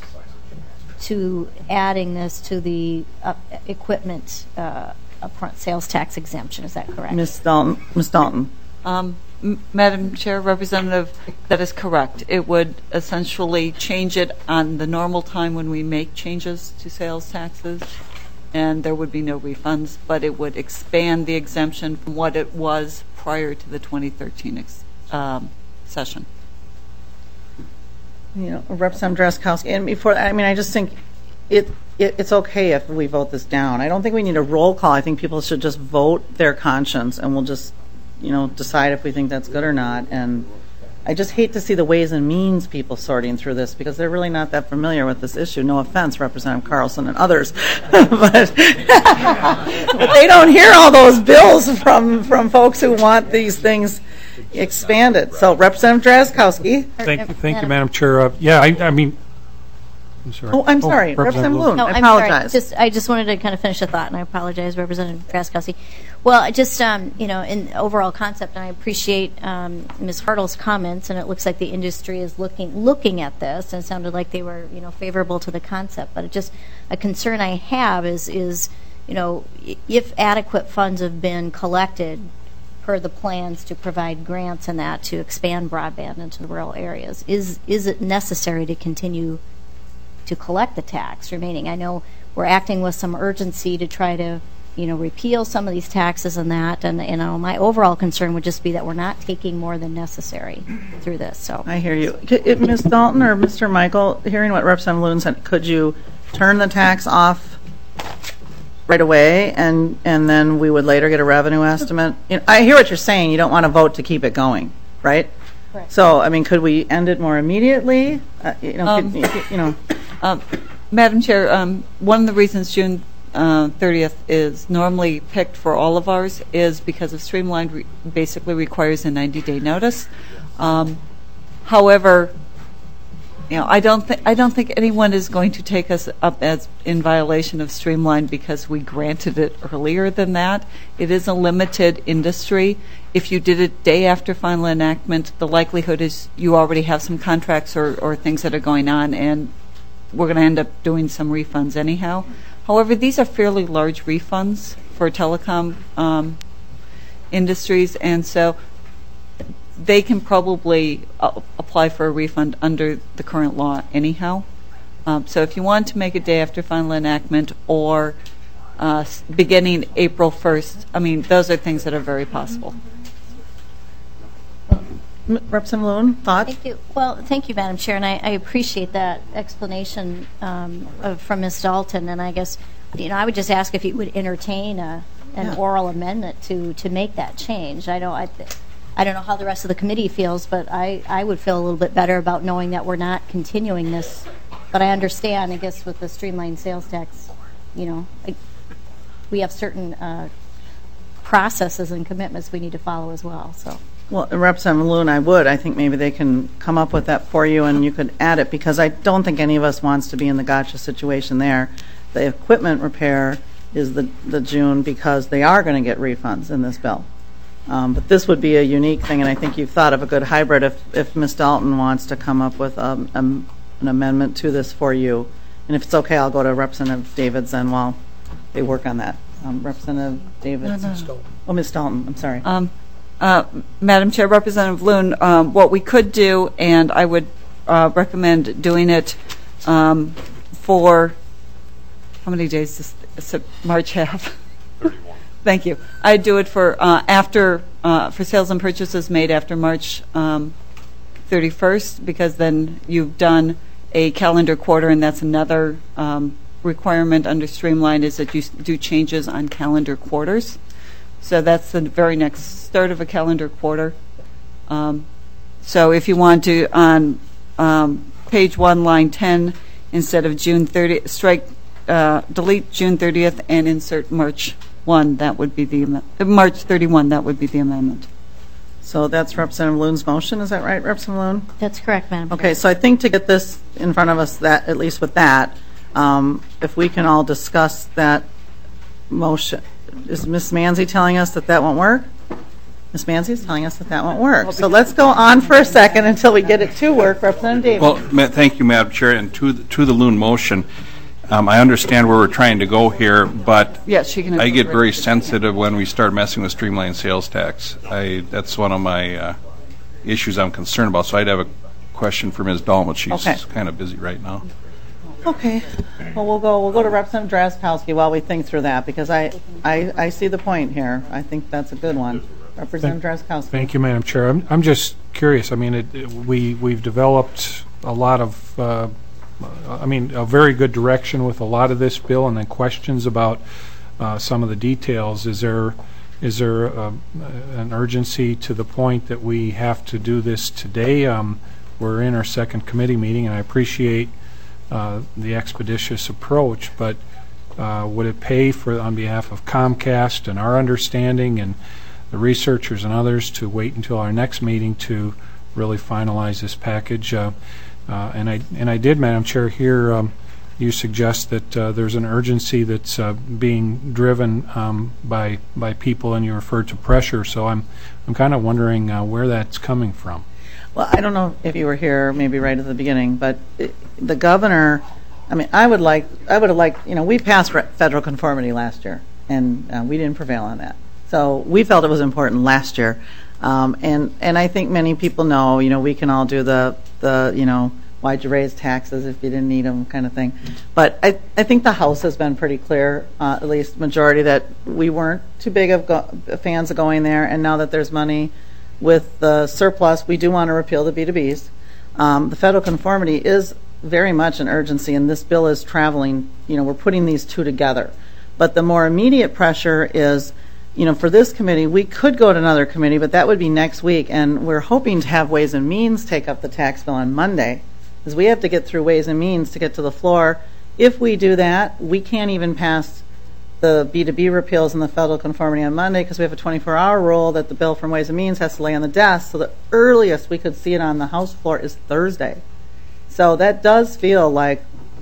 to adding this to the uh, equipment uh, upfront sales tax exemption. Is that correct? Miz Dalton. Miz Dalton. Um, M- Madam Chair, Representative, that is correct. It would essentially change it on the normal time when we make changes to sales taxes, and there would be no refunds, but it would expand the exemption from what it was prior to the twenty thirteen ex- um, session. You know, Representative Drazkowski, and before, I mean, I just think it, it it's okay if we vote this down. I don't think we need a roll call. I think people should just vote their conscience, and we'll just, you know, decide if we think that's good or not. And I just hate to see the Ways and Means people sorting through this, because they're really not that familiar with this issue. No offense, Representative Carlson and others, but, but they don't hear all those bills from from folks who want these things expanded. So, Representative Drazkowski. Thank you, thank you, Madam Chair. Uh, yeah, I, I mean, I'm sorry. Oh, I'm sorry, oh, Representative Loon. No, I I'm apologize. sorry. Just, I just wanted to kind of finish the thought, and I apologize, Representative Drazkowski. Well, just um, you know, in overall concept, and I appreciate um, Miz Hartle's comments, and it looks like the industry is looking looking at this, and it sounded like they were, you know, favorable to the concept. But it just a concern I have is is you know, if adequate funds have been collected per the plans to provide grants and that to expand broadband into the rural areas, is is it necessary to continue to collect the tax remaining? I know we're acting with some urgency to try to, you know, repeal some of these taxes and that, and you know, my overall concern would just be that we're not taking more than necessary through this. So I hear you, Miz Dalton or Mister Michael. Hearing what Representative Loon said, could you turn the tax off right away, and and then we would later get a revenue estimate? You know, I hear what you're saying. You don't want to vote to keep it going, right? Correct. So, I mean, could we end it more immediately? Uh, you know, Um, could, you, you know. Um, Madam Chair, um, one of the reasons June uh, thirtieth is normally picked for all of ours is because of Streamlined re- basically requires a ninety-day notice. Um, however, you know, I don't think I don't think anyone is going to take us up as in violation of Streamlined because we granted it earlier than that. It is a limited industry. If you did it day after final enactment, the likelihood is you already have some contracts or, or things that are going on, and we're going to end up doing some refunds anyhow. However, these are fairly large refunds for telecom um, industries, and so they can probably uh, apply for a refund under the current law anyhow. Um, so if you want to make it day after final enactment or uh, beginning April first, I mean, those are things that are very possible. Representative Loon, thoughts? Thank you. Well, thank you, Madam Chair, and I, I appreciate that explanation um, of, from Miz Dalton. And I guess, you know, I would just ask if you would entertain a, an Yeah. oral amendment to, to make that change. I know I, I don't know how the rest of the committee feels, but I, I would feel a little bit better about knowing that we're not continuing this. But I understand, I guess, with the streamlined sales tax, you know, I, we have certain uh, processes and commitments we need to follow as well. So. Well, Representative Loon, I would. I think maybe they can come up with that for you and you could add it, because I don't think any of us wants to be in the gotcha situation there. The equipment repair is the, the June, because they are going to get refunds in this bill. Um, but this would be a unique thing, and I think you've thought of a good hybrid if, if Miz Dalton wants to come up with um, um, an amendment to this for you. And if it's okay, I'll go to Representative Davids then while they work on that. Um, Representative Davids. No, no. Oh, Miz Dalton, I'm sorry. Um, uh, Madam Chair, Representative Loon, um, what we could do, and I would uh, recommend doing it um, for, how many days does does March have? thirty-one. Thank you. I'd do it for uh, after uh, for sales and purchases made after March um, thirty-first, because then you've done a calendar quarter, and that's another um, requirement under Streamline, is that you do changes on calendar quarters. So that's the very next start of a calendar quarter. Um, so if you want to, on um, page one, line ten, instead of June thirtieth, strike, uh, delete June thirtieth and insert March first, that would be the, uh, March thirty-first, that would be the amendment. So that's Representative Loon's motion, is that right, Representative Loon? That's correct, Madam Chair. Okay, so I think to get this in front of us, that at least with that, um, if we can all discuss that motion. Is Miz Manzi telling us that that won't work? Miz Manzi is telling us that that won't work. So let's go on for a second until we get it to work. Representative Davis. Well, ma- thank you, Madam Chair. And to the, to the Loon motion, um, I understand where we're trying to go here, but yes, she can I get very sensitive when we start messing with streamlined sales tax. I, that's one of my uh, issues I'm concerned about. So I'd have a question for Miz Dalton, but she's okay. kind of busy right now. Okay. Well, we'll go. We'll go to Representative Drazkowski while we think through that, because I, I, I see the point here. I think that's a good one. Representative Drazkowski. Thank you, Madam Chair. I'm, I'm just curious. I mean, it, it, we we've developed a lot of, uh, I mean, a very good direction with a lot of this bill, and then questions about uh, some of the details. Is there is there uh, an urgency to the point that we have to do this today? Um, we're in our second committee meeting, and I appreciate Uh, the expeditious approach, but uh, would it pay for, on behalf of Comcast and our understanding and the researchers and others, to wait until our next meeting to really finalize this package? Uh, uh, and I and I did, Madam Chair, hear um, you suggest that uh, there's an urgency that's uh, being driven um, by by people, and you referred to pressure. So I'm I'm kind of wondering uh, where that's coming from. Well, I don't know if you were here maybe right at the beginning, but it, the governor, I mean, I would like, I would have liked, you know, we passed federal conformity last year, and uh, we didn't prevail on that. So we felt it was important last year. Um, and, and I think many people know, you know, we can all do the, the you know, why'd you raise taxes if you didn't need them kind of thing. But I, I think the House has been pretty clear, uh, at least majority, that we weren't too big of go- fans of going there, and now that there's money with the surplus, we do want to repeal the B two Bs. Um, the federal conformity is very much an urgency, and this bill is traveling, you know, we're putting these two together. But the more immediate pressure is, you know, for this committee, we could go to another committee, but that would be next week, and we're hoping to have Ways and Means take up the tax bill on Monday, because we have to get through Ways and Means to get to the floor. If we do that, we can't even pass the B two B repeals and the federal conformity on Monday, because we have a twenty-four hour rule that the bill from Ways and Means has to lay on the desk. So the earliest we could see it on the House floor is Thursday. So that does feel like,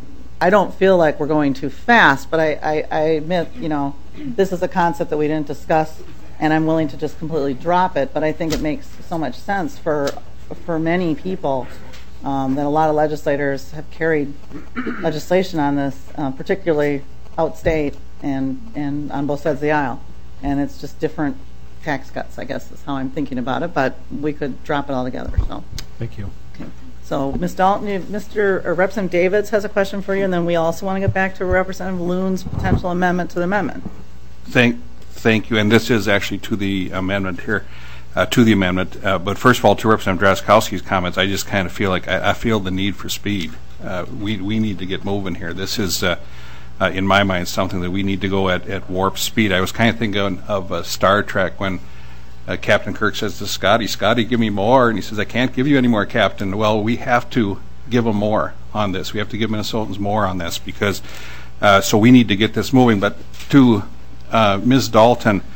I don't feel like we're going too fast, but I, I, I admit, you know, this is a concept that we didn't discuss, and I'm willing to just completely drop it, but I think it makes so much sense for for many people um, that a lot of legislators have carried legislation on this, uh, particularly outstate and and on both sides of the aisle, and it's just different tax cuts, I guess is how I'm thinking about it, but we could drop it all together. So thank you. Okay. So Miz Dalton, you, Mister or Representative Davids has a question for you, and then we also want to get back to Representative Loon's potential amendment to the amendment. Thank thank you, and this is actually to the amendment here, uh, to the amendment, uh, but first of all, to Representative Drazkowski's comments, I just kind of feel like I, I feel the need for speed. Uh, we, we need to get moving here. This is uh, Uh, in my mind, something that we need to go at, at warp speed. I was kind of thinking of uh, Star Trek when uh, Captain Kirk says to Scotty, Scotty, give me more. And he says, I can't give you any more, Captain. Well, we have to give them more on this. We have to give Minnesotans more on this, because, uh, so we need to get this moving. But to uh, Miz Dalton,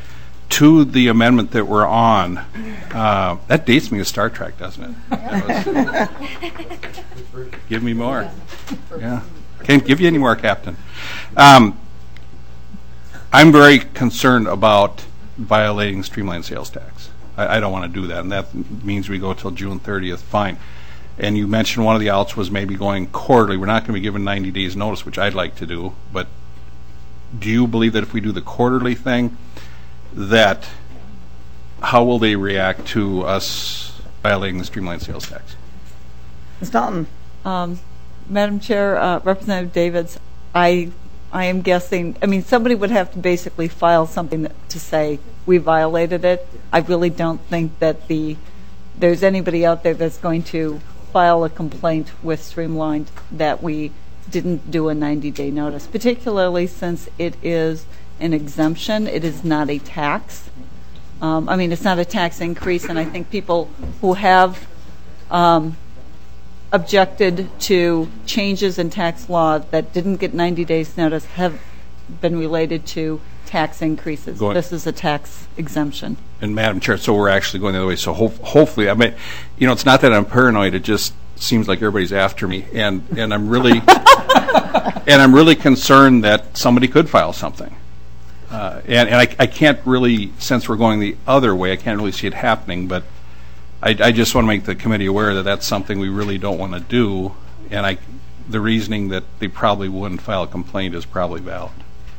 to the amendment that we're on, uh, that dates me to Star Trek, doesn't it? That was- give me more. Yeah. Can't give you any more, Captain. Um, I'm very concerned about violating streamlined sales tax. I, I don't want to do that, and that means we go till June thirtieth. Fine. And you mentioned one of the outs was maybe going quarterly. We're not going to be given ninety days notice, which I'd like to do. But do you believe that if we do the quarterly thing, that how will they react to us violating the streamlined sales tax? Miz Dalton. Um, Madam Chair, uh, Representative Davids, I I am guessing, I mean, somebody would have to basically file something that, to say we violated it. I really don't think that the there's anybody out there that's going to file a complaint with Streamlined that we didn't do a ninety-day notice, particularly since it is an exemption. It is not a tax. Um, I mean, it's not a tax increase, and I think people who have um, objected to changes in tax law that didn't get ninety days notice have been related to tax increases. Go ahead. This is a tax exemption. And Madam Chair, so we're actually going the other way. So ho- hopefully, I mean, you know, it's not that I'm paranoid. It just seems like everybody's after me, and and I'm really and I'm really concerned that somebody could file something. Uh, and and I, I can't really, since we're going the other way, I can't really see it happening. But I, I just want to make the committee aware that that's something we really don't want to do. And I, the reasoning that they probably wouldn't file a complaint is probably valid.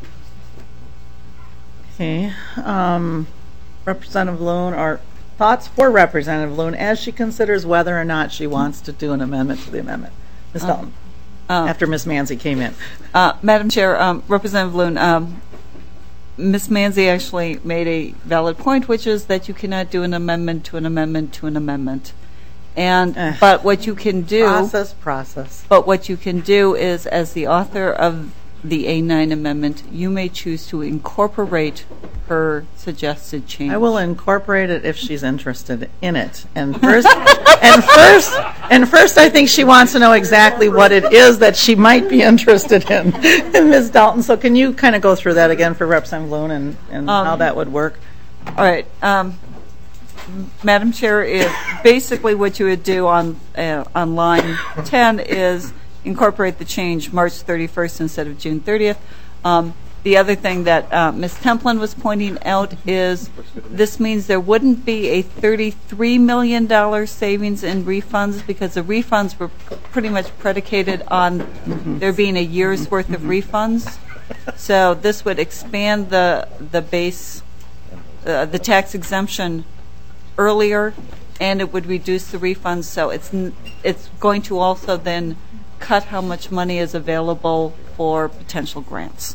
Okay. Um, Representative Loon, or thoughts for Representative Loon as she considers whether or not she wants to do an amendment to the amendment. Miz Dalton, Um, after Miz Manzi came in. Uh, Madam Chair, um, Representative Loon, um, Miz Manzi actually made a valid point, which is that you cannot do an amendment to an amendment to an amendment. And Eh. but what you can do Process, process. But what you can do is, as the author of the A nine amendment, you may choose to incorporate her suggested change. I will incorporate it if she's interested in it. And first, and first, and first, I think she wants to know exactly what it is that she might be interested in, Miz Dalton. So, can you kind of go through that again for Representative Loon and, and Um, how that would work? All right. Um, Madam Chair, is basically what you would do on uh, on line ten is incorporate the change March thirty-first instead of June thirtieth. Um, the other thing that uh, Miz Templin was pointing out is this means there wouldn't be a thirty-three million dollars savings in refunds, because the refunds were pretty much predicated on there being a year's worth of refunds. So this would expand the the base, uh, the tax exemption earlier, and it would reduce the refunds. So it's n- it's going to also then cut how much money is available for potential grants.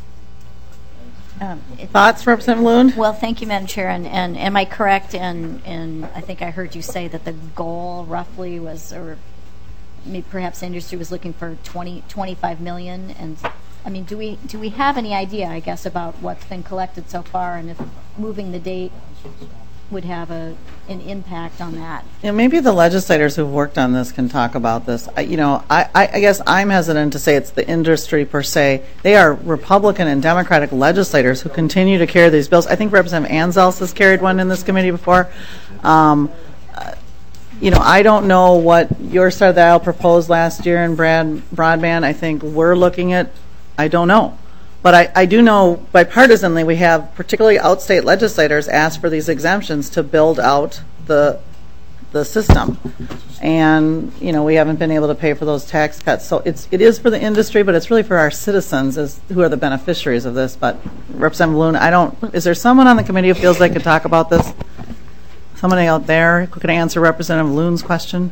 Um, it- Thoughts, Representative Loon? Well, thank you, Madam Chair. And, and am I correct in, in, I think I heard you say that the goal roughly was, or maybe perhaps the industry was looking for twenty, twenty-five million? And I mean, do we do we have any idea, I guess, about what's been collected so far, and if moving the date would have a an impact on that? Yeah, maybe the legislators who've worked on this can talk about this. I, you know, I, I, I guess I'm hesitant to say it's the industry per se. They are Republican and Democratic legislators who continue to carry these bills. I think Representative Anzels has carried one in this committee before. Um, uh, you know, I don't know what your side of the aisle proposed last year in Brad, broadband. I think we're looking at, I don't know. But I, I do know bipartisanly we have particularly outstate legislators ask for these exemptions to build out the the system. And, you know, we haven't been able to pay for those tax cuts. So it's it is for the industry, but it's really for our citizens as who are the beneficiaries of this. But Representative Loon, I don't is there someone on the committee who feels they could talk about this? Somebody out there who could answer Representative Loon's question?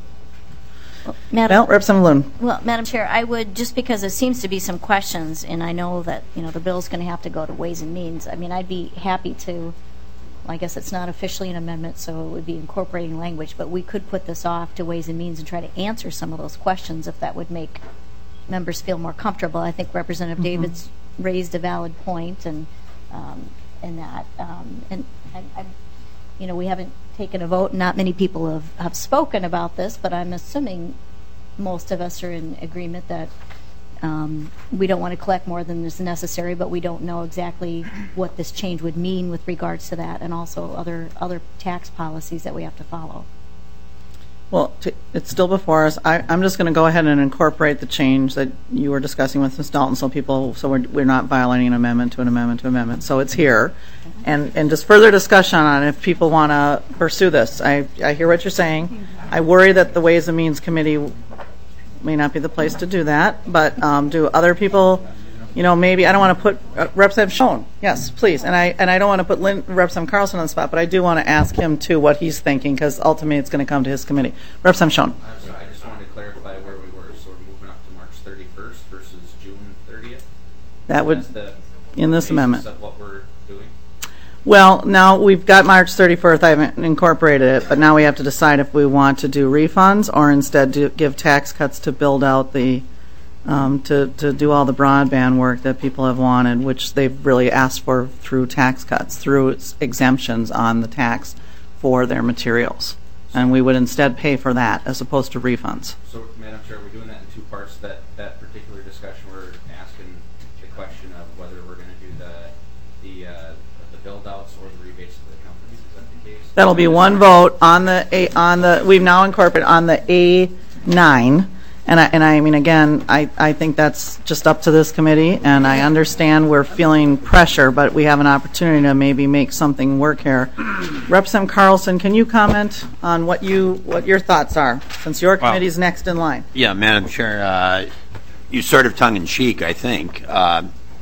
Madam, well, Representative Loon. Well, Madam Chair, I would, just because there seems to be some questions, and I know that, you know, the bill's going to have to go to Ways and Means, I mean, I'd be happy to, well, I guess it's not officially an amendment, so it would be incorporating language, but we could put this off to Ways and Means and try to answer some of those questions if that would make members feel more comfortable. I think Representative Mm-hmm. Davids raised a valid point, and um, in that, um, and I, I, you know, we haven't taken a vote, and not many people have, have spoken about this, but I'm assuming most of us are in agreement that um, we don't want to collect more than is necessary, but we don't know exactly what this change would mean with regards to that, and also other other tax policies that we have to follow. Well, t- it's still before us. I, I'm just going to go ahead and incorporate the change that you were discussing with Miz Dalton, so people, so we're, we're not violating an amendment to an amendment to amendment. So it's here, and and just further discussion on if people want to pursue this. I I hear what you're saying. I worry that the Ways and Means Committee may not be the place to do that, but um, do other people? You know, maybe I don't want to put uh, Representative Schoen. Yes, please, and I and I don't want to put Lynn, Representative Carlson on the spot, but I do want to ask him too what he's thinking, because ultimately it's going to come to his committee. Representative Schoen. I'm sorry, I just wanted to clarify where we were. So we're moving up to March thirty-first versus June thirtieth. That would the in this basis amendment. Of what we're doing. Well, now we've got March thirty-first. I haven't incorporated it, but now we have to decide if we want to do refunds or instead do, give tax cuts to build out the. Um, to, to do all the broadband work that people have wanted, which they've really asked for through tax cuts, through exemptions on the tax for their materials. And we would instead pay for that as opposed to refunds. So, Madam Chair, we're doing that in two parts. That, that particular discussion, we're asking the question of whether we're going to do the the, uh, the build-outs or the rebates to the companies. Is that the case? That'll be one vote on the A, on the. We've now incorporated on the A nine. And I, and I mean, again, I, I think that's just up to this committee, and I understand we're feeling pressure, but we have an opportunity to maybe make something work here. Representative Carlson, can you comment on what you what your thoughts are, since your committee's well, next in line? Yeah, Madam Chair, uh, you sort of tongue-in-cheek, I think, uh,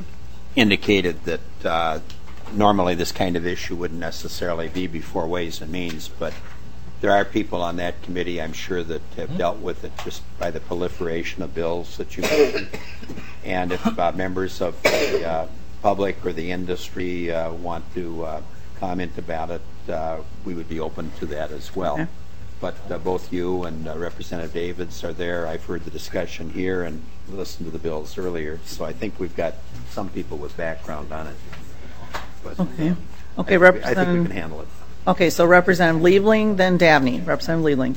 indicated that uh, normally this kind of issue wouldn't necessarily be before Ways and Means, but there are people on that committee, I'm sure, that have dealt with it just by the proliferation of bills that you mentioned. And if uh, members of the uh, public or the industry uh, want to uh, comment about it, uh, we would be open to that as well. Okay. But uh, both you and uh, Representative Davids are there. I've heard the discussion here and listened to the bills earlier, so I think we've got some people with background on it. But, okay. Okay, I, Representative. I think we can handle it. Okay, so Representative Liebling, then Dabney. Representative Liebling.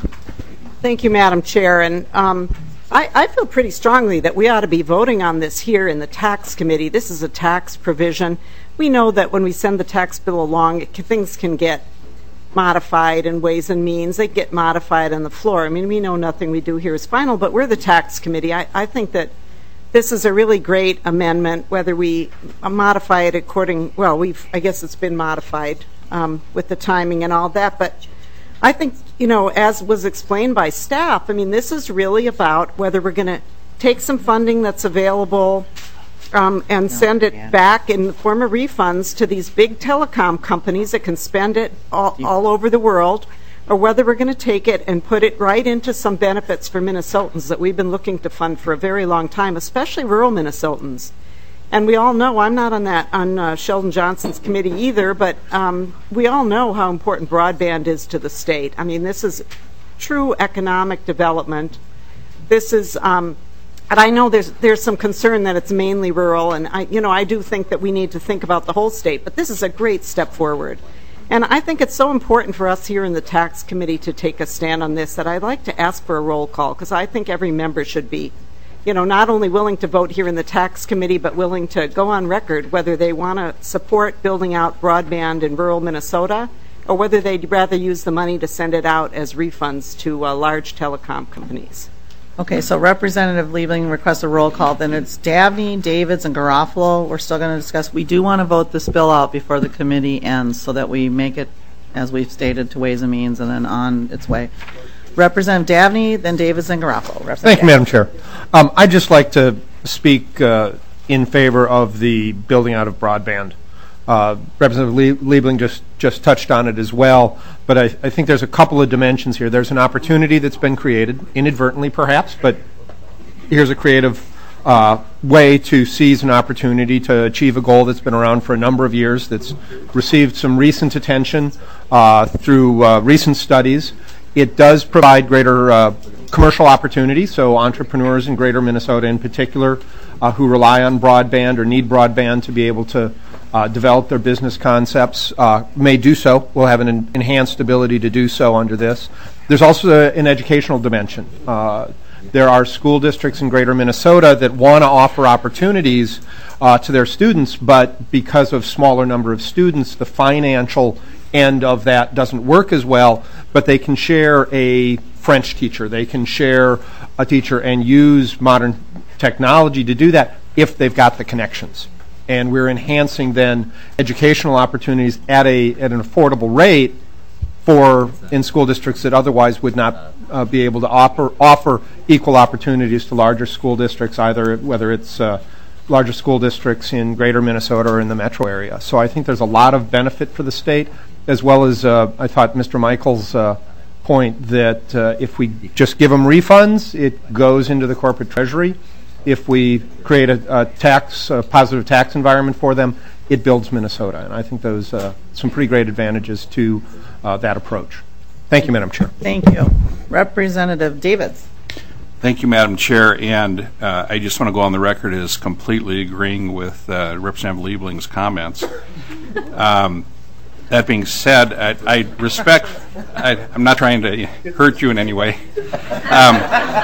Thank you, Madam Chair. And um, I, I feel pretty strongly that we ought to be voting on this here in the tax committee. This is a tax provision. We know that when we send the tax bill along, it, things can get modified in Ways and Means. They get modified on the floor. I mean, we know nothing we do here is final, but we're the tax committee. I, I think that this is a really great amendment, whether we modify it according, well, we've, I guess it's been modified. Um, with the timing and all that, but I think, you know, as was explained by staff, I mean, this is really about whether we're going to take some funding that's available um, and no, send it yeah. back in the form of refunds to these big telecom companies that can spend it all, all over the world, or whether we're going to take it and put it right into some benefits for Minnesotans that we've been looking to fund for a very long time, especially rural Minnesotans. And we all know, I'm not on that on uh, Sheldon Johnson's committee either, but um, we all know how important broadband is to the state. I mean, this is true economic development. This is, um, and I know there's there's some concern that it's mainly rural, and I, you know, I do think that we need to think about the whole state. But this is a great step forward, and I think it's so important for us here in the tax committee to take a stand on this that I'd like to ask for a roll call, because I think every member should be, you know, not only willing to vote here in the tax committee, but willing to go on record whether they want to support building out broadband in rural Minnesota, or whether they'd rather use the money to send it out as refunds to uh, large telecom companies. Okay, so Representative Liebling requests a roll call. Then it's Dabney, Davids, and Garofalo. We're still going to discuss. We do want to vote this bill out before the committee ends so that we make it, as we've stated, to Ways and Means and then on its way. Representative Dabney, then Davids, and Garofalo. Thank you, Madam Chair. Um, I'd just like to speak uh, in favor of the building out of broadband. Uh, Representative Liebling just, just touched on it as well, but I, I think there's a couple of dimensions here. There's an opportunity that's been created, inadvertently perhaps, but here's a creative uh, way to seize an opportunity to achieve a goal that's been around for a number of years, that's received some recent attention uh, through uh, recent studies. It does provide greater uh, commercial opportunity, so entrepreneurs in greater Minnesota in particular uh, who rely on broadband or need broadband to be able to uh, develop their business concepts uh, may do so. We'll have an en- enhanced ability to do so under this. There's also a, an educational dimension. Uh, There are school districts in greater Minnesota that want to offer opportunities uh, to their students, but because of smaller number of students, the financial end of that doesn't work as well, but they can share a French teacher, they can share a teacher and use modern technology to do that if they've got the connections. And we're enhancing then educational opportunities at a at an affordable rate for in school districts that otherwise would not uh, be able to offer offer equal opportunities to larger school districts, either whether it's uh, larger school districts in greater Minnesota or in the metro area. So I think there's a lot of benefit for the state, as well as uh, I thought Mister Michael's uh, point that uh, if we just give them refunds, it goes into the corporate treasury. If we create a, a tax, a positive tax environment for them, it builds Minnesota. And I think those uh, some pretty great advantages to uh, that approach. Thank you, Madam Chair. Thank you. Representative Davids. Thank you, Madam Chair. And uh, I just want to go on the record as completely agreeing with uh, Representative Liebling's comments. Um, that being said, I, I respect, I, I'm not trying to hurt you in any way. Um,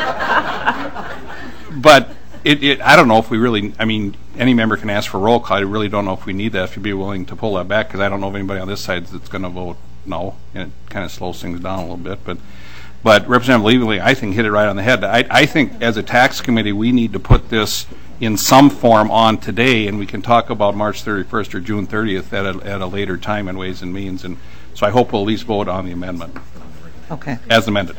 but It, it, I don't know if we really, I mean, any member can ask for roll call. I really don't know if we need that, if you'd be willing to pull that back, because I don't know of anybody on this side that's going to vote no, and it kind of slows things down a little bit. But but Representative Liebling, I think, hit it right on the head. I, I think as a tax committee, we need to put this in some form on today, and we can talk about March thirty-first or June thirtieth at a, at a later time in Ways and Means. And so I hope we'll at least vote on the amendment. Okay. As amended.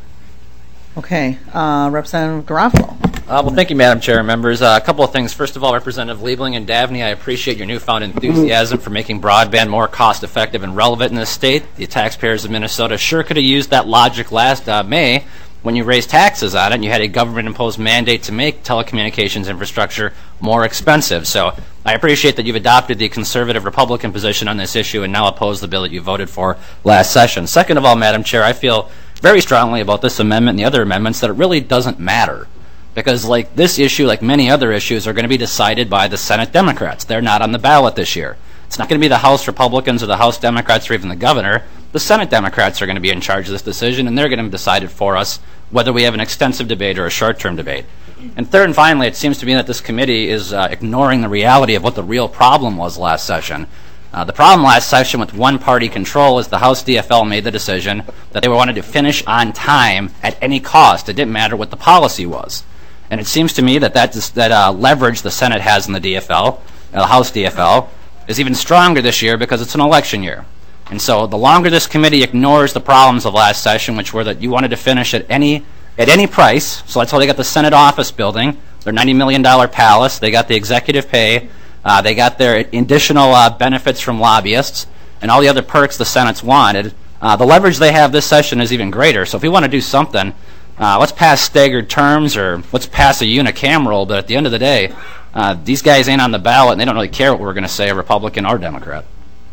Okay. Uh, Representative Garofalo. Uh, well, thank you, Madam Chair and members. Uh, a couple of things. First of all, Representative Liebling and Davney, I appreciate your newfound enthusiasm for making broadband more cost-effective and relevant in this state. The taxpayers of Minnesota sure could have used that logic last uh, May when you raised taxes on it and you had a government-imposed mandate to make telecommunications infrastructure more expensive. So I appreciate that you've adopted the conservative Republican position on this issue and now oppose the bill that you voted for last session. Second of all, Madam Chair, I feel very strongly about this amendment and the other amendments that it really doesn't matter. Because like this issue, like many other issues, are going to be decided by the Senate Democrats. They're not on the ballot this year. It's not going to be the House Republicans or the House Democrats or even the governor. The Senate Democrats are going to be in charge of this decision, and they're going to decide it for us, whether we have an extensive debate or a short-term debate. And third and finally, it seems to me that this committee is uh, ignoring the reality of what the real problem was last session. Uh, the problem last session with one-party control is the House D F L made the decision that they wanted to finish on time at any cost. It didn't matter what the policy was. And it seems to me that that, that uh, leverage the Senate has in the D F L, uh, the House D F L, is even stronger this year because it's an election year. And so the longer this committee ignores the problems of last session, which were that you wanted to finish at any at any price, so that's how they got the Senate office building, their ninety million dollars palace, they got the executive pay, uh, they got their additional uh, benefits from lobbyists, and all the other perks the Senate's wanted. Uh, the leverage they have this session is even greater. So if we want to do something, Uh, let's pass staggered terms or let's pass a unicameral, but at the end of the day, uh, these guys ain't on the ballot and they don't really care what we're going to say, Republican or Democrat.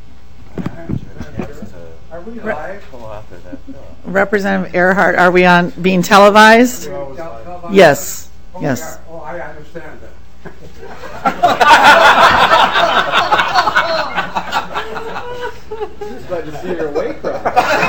Re- Representative Earhart, are we on being televised? Yes. Yes. Oh, I understand that. Just glad to see your weight cry.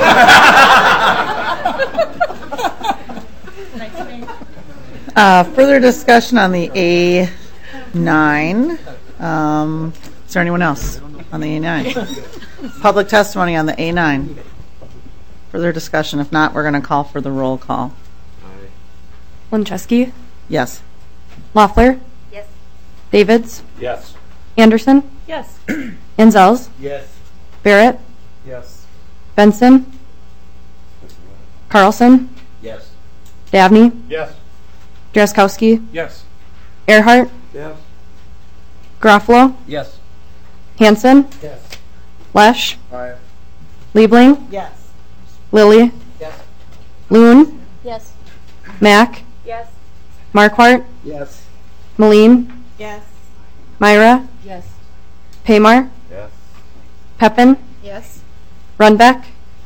Uh, further discussion on the A nine. Um, is there anyone else on the A nine? Public testimony on the A nine. Further discussion. If not, we're going to call for the roll call. Winchesky? Yes. Loeffler? Yes. Davids? Yes. Anderson? Yes. Anzels? Yes. Barrett? Yes. Benson? Carlson? Yes. Davney? Yes. Drazkowski? Yes. Earhart? Yes. Garofalo? Yes. Hanson? Yes. Lesh? Aye. Liebling? Yes. Lilly? Yes. Loon? Yes. Mack? Yes. Marquardt? Yes. Moline? Yes. Myra? Yes. Paymar? Yes. Pepin? Yes. Runbeck?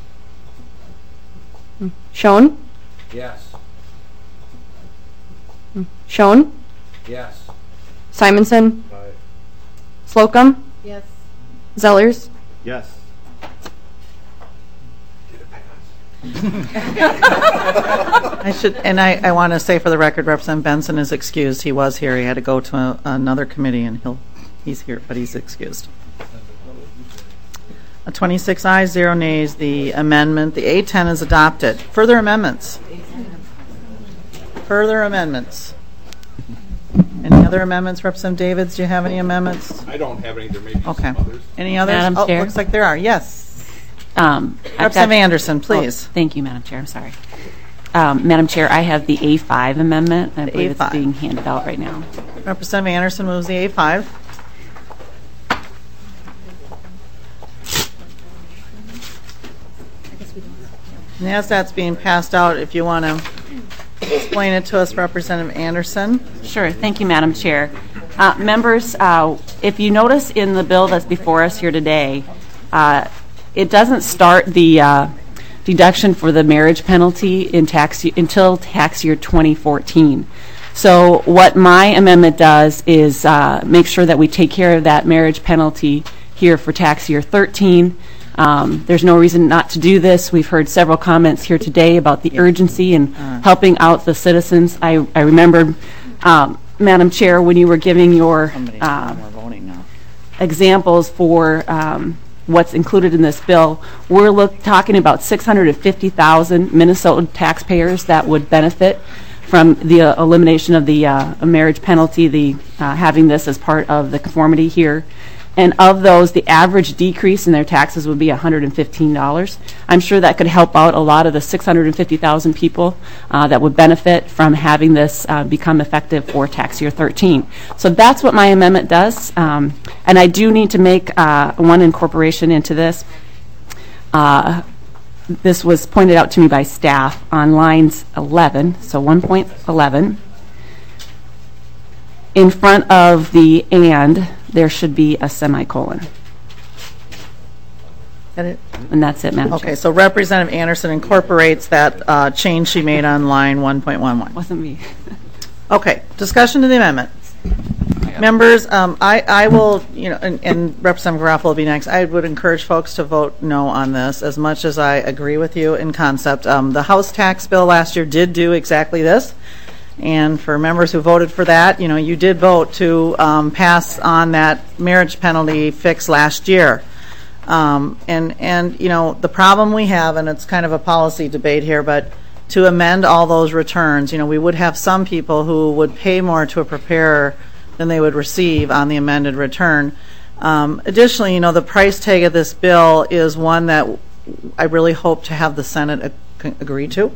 Schoen? Yes. Schoen? Yes. Simonson? Aye. Slocum? Yes. Zellers? Yes. I should, and I, I want to say for the record, Representative Benson is excused. He was here. He had to go to a, another committee, and he'll he's here, but he's excused. A twenty-six ayes, zero nays. The amendment, the A ten, is adopted. Further amendments. Further amendments. Any other amendments, Representative Davids? Do you have any amendments? I don't have any. There may be Okay. some others. Any others? Madam Oh, Chair? looks like there are. Yes. Um, I've Representative got- Anderson, please. Oh, thank you, Madam Chair. I'm sorry. Um, Madam Chair, I have the A five amendment. I The believe A five. it's being handed out right now. Representative Anderson moves the A five. And as that's being passed out, if you want to explain it to us, Representative Anderson. Sure. Thank you, Madam Chair. Uh, members, uh, if you notice in the bill that's before us here today, uh, it doesn't start the uh, deduction for the marriage penalty in tax until tax year twenty fourteen. So what my amendment does is uh, make sure that we take care of that marriage penalty here for tax year thirteen. Um, there's no reason not to do this. We've heard several comments here today about the urgency and helping out the citizens. I, I remember, um, Madam Chair, when you were giving your uh, examples for um, what's included in this bill, we're look, talking about six hundred fifty thousand Minnesota taxpayers that would benefit from the uh, elimination of the uh, marriage penalty, the uh, having this as part of the conformity here. And of those, the average decrease in their taxes would be one hundred fifteen dollars. I'm sure that could help out a lot of the six hundred fifty thousand people uh, that would benefit from having this uh, become effective for tax year thirteen. So that's what my amendment does. Um, and I do need to make uh, one incorporation into this. Uh, this was pointed out to me by staff on lines eleven, so one point eleven. In front of the and, there should be a semicolon. That it? And that's it, Madam Chair. Okay, so Representative Anderson incorporates that uh, change she made on line one point one one. Wasn't me. Okay, discussion to the amendment. Members, um, I, I will, you know, and, and Representative Garofalo will be next. I would encourage folks to vote no on this, as much as I agree with you in concept. Um, the House tax bill last year did do exactly this. And for members who voted for that, you know, you did vote to um, pass on that marriage penalty fix last year. Um, and, and, you know, the problem we have, and it's kind of a policy debate here, but to amend all those returns, you know, we would have some people who would pay more to a preparer than they would receive on the amended return. Um, additionally, you know, the price tag of this bill is one that I really hope to have the Senate ag- agree to.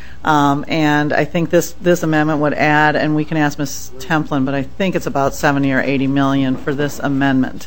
Um, and I think this, this amendment would add, and we can ask Miz Templin, but I think it's about seventy or eighty million for this amendment.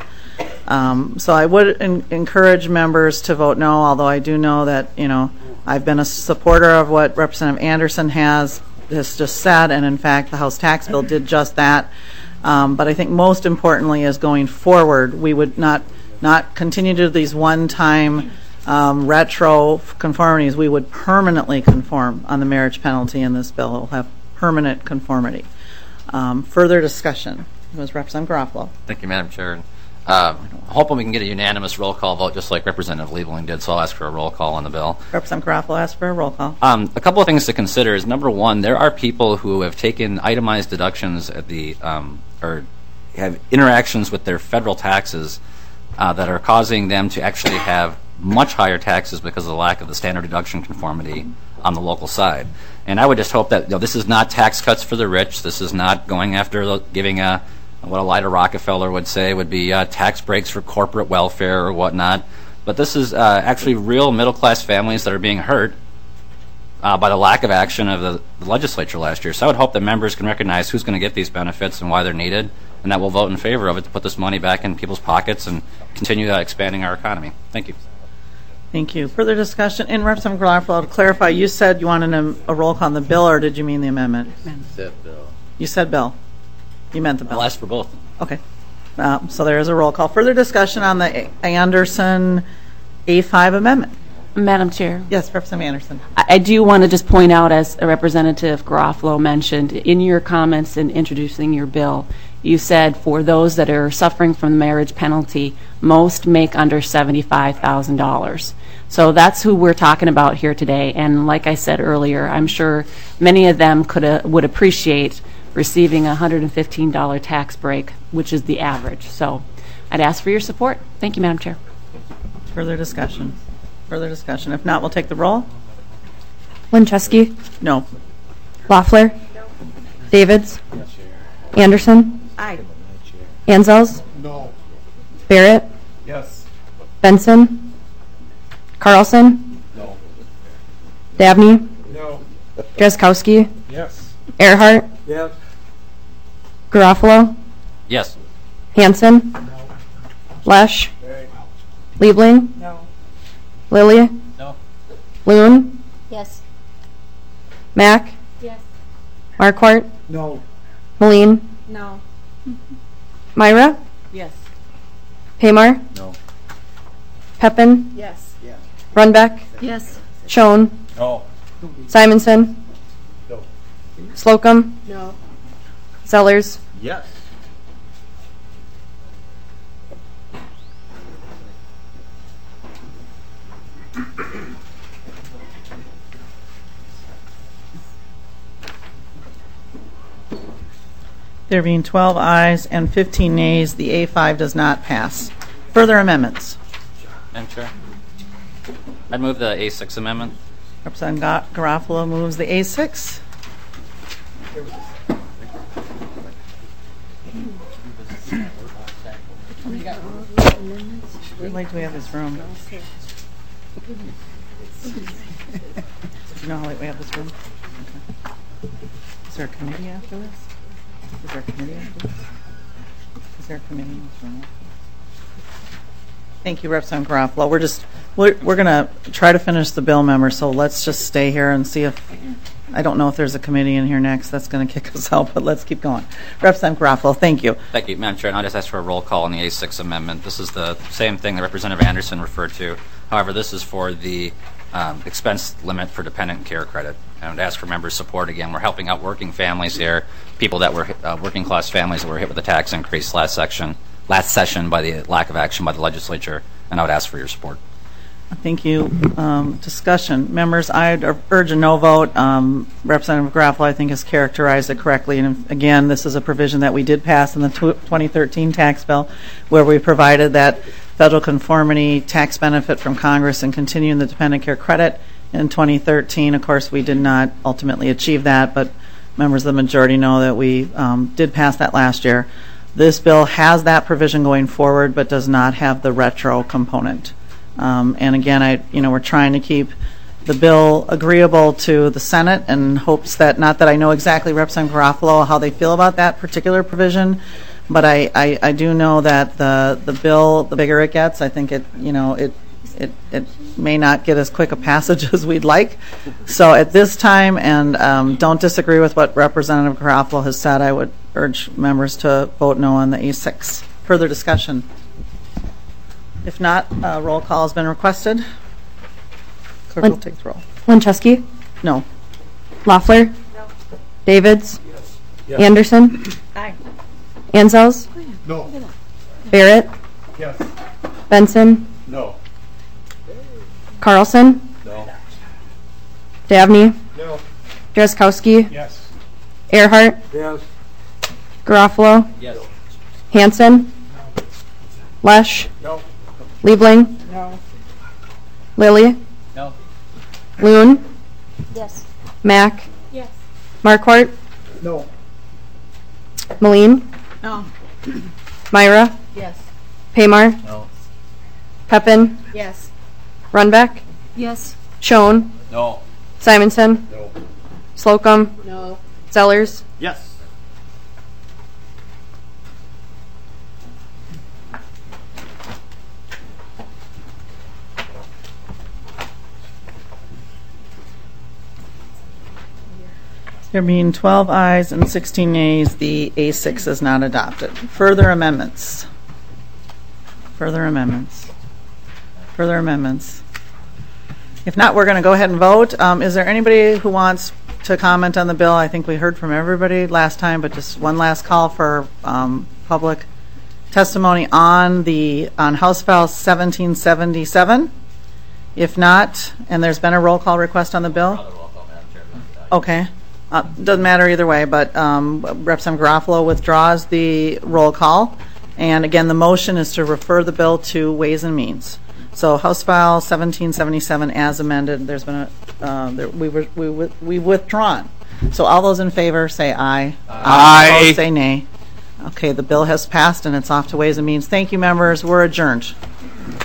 Um, so I would en- encourage members to vote no, although I do know that, you know, I've been a supporter of what Representative Anderson has, has just said, and in fact the House tax bill did just that. Um, but I think most importantly is going forward, we would not, not continue to do these one-time Um, retro conformities. We would permanently conform on the marriage penalty in this bill. It will have permanent conformity. Um, further discussion. It was Representative Garofalo. Thank you, Madam Chair. Uh, hoping we can get a unanimous roll call vote, just like Representative Liebling did, so I'll ask for a roll call on the bill. Representative Garofalo asked for a roll call. Um, a couple of things to consider is, number one, there are people who have taken itemized deductions at the, um, or have interactions with their federal taxes uh, that are causing them to actually have much higher taxes because of the lack of the standard deduction conformity on the local side. And I would just hope that, you know, this is not tax cuts for the rich. This is not going after the, giving a, what Elida Rockefeller would say would be uh, tax breaks for corporate welfare or whatnot. But this is uh, actually real middle-class families that are being hurt uh, by the lack of action of the, the legislature last year. So I would hope that members can recognize who's going to get these benefits and why they're needed, and that we'll vote in favor of it to put this money back in people's pockets and continue uh, expanding our economy. Thank you. Thank you. Further discussion? In Representative Garofalo, to clarify, you said you wanted a, a roll call on the bill, or did you mean the amendment? Said bill. You said bill. You meant the bill. I'll ask for both. Okay. Uh, so there is a roll call. Further discussion on the Anderson A five amendment? Madam Chair. Yes, Representative Anderson. I, I do want to just point out, as Representative Garofalo mentioned, in your comments in introducing your bill, you said for those that are suffering from the marriage penalty, most make under seventy-five thousand dollars. So that's who we're talking about here today. And like I said earlier, I'm sure many of them could uh, would appreciate receiving a one hundred fifteen dollars tax break, which is the average. So I'd ask for your support. Thank you, Madam Chair. Further discussion? Further discussion? If not, we'll take the roll. Winchesky? No. Loeffler? No. Davids? Anderson? Aye. Anzels? No. Barrett? Yes. Benson? Carlson? No. Dabney? No. Drazkowski? Yes. Earhart? Yes. Garofalo? Yes. Hanson? No. Lesh? Liebling? No. Lilly? No. Loon? Yes. Mack? Yes. Marquardt? No. Moline? No. Myra? Yes. Paymar? No. Pepin? Yes. Yes. Runbeck? Yes. Schoen? No. Simonson? No. Slocum? No. Zellers? Yes. There being twelve ayes and fifteen nays, the A five does not pass. Further amendments? Madam Chair, I'd move the A six amendment. Representative Ga- Garofalo moves the A six. Where like do we have this room? Do you know how late we have this room? Okay. Is there a committee after this? Is there a committee after this? Is there a committee in this room? Thank you, Representative Garofalo. We're just we're, we're going to try to finish the bill, members. So let's just stay here and see if I don't know if there's a committee in here next that's going to kick us out, but let's keep going. Representative Garofalo, thank you. Thank you, Madam Chair. And I'll just ask for a roll call on the A six amendment. This is the same thing that Representative Anderson referred to. However, this is for the um, expense limit for dependent care credit. And I would ask for members' support. Again, we're helping out working families here, people that were uh, working class families that were hit with the tax increase last section, last session by the lack of action by the legislature. And I would ask for your support. Thank you. Um, discussion. Members, I urge a no vote. Um, Representative Garofalo, I think, has characterized it correctly. And again, this is a provision that we did pass in the twenty thirteen tax bill where we provided that federal conformity tax benefit from Congress and continuing the dependent care credit in twenty thirteen. Of course, we did not ultimately achieve that, but members of the majority know that we um, did pass that last year. This bill has that provision going forward, but does not have the retro component. Um, and again, I, you know, we're trying to keep the bill agreeable to the Senate in hopes that, not that I know exactly, Representative Garofalo, how they feel about that particular provision, but I, I, I do know that the the bill, the bigger it gets, I think it, you know, it it it may not get as quick a passage as we'd like. So at this time, and um, don't disagree with what Representative Garofalo has said, I would urge members to vote no on the A six. Further discussion? If not, uh, roll call has been requested. Clerk will take the roll. Winchesky? No. Loeffler? No. Davids? Yes. Anderson? Aye. Anzels? No. Barrett? Yes. Benson? No. Carlson? No. Dabney? No. Drazkowski? Yes. Earhart? Yes. Garofalo? Yes. Hanson? Lesh? No. Liebling? No. Lilly? No. Loon? Yes. Mack? Yes. Marquardt? No. Moline? No. Myra? Yes. Paymar? No. Pepin? Yes. Runbeck? Yes. Schoen? No. Simonson? No. Slocum? No. Zellers? Yes. There being twelve ayes and sixteen nays, the A six is not adopted. Further amendments? Further amendments? Further amendments? If not, we're going to go ahead and vote. Um, is there anybody who wants to comment on the bill? I think we heard from everybody last time, but just one last call for um, public testimony on the on House File seventeen seventy-seven. If not, and there's been a roll call request on the bill? Okay. Uh, Doesn't matter either way, but um, Representative Garofalo withdraws the roll call. And again, the motion is to refer the bill to Ways and Means. So House File seventeen seventy-seven as amended, there's been a, uh, there, we were, we, we withdrawn. So all those in favor say aye. Aye. Opposed say nay. Okay, the bill has passed and it's off to Ways and Means. Thank you, members. We're adjourned.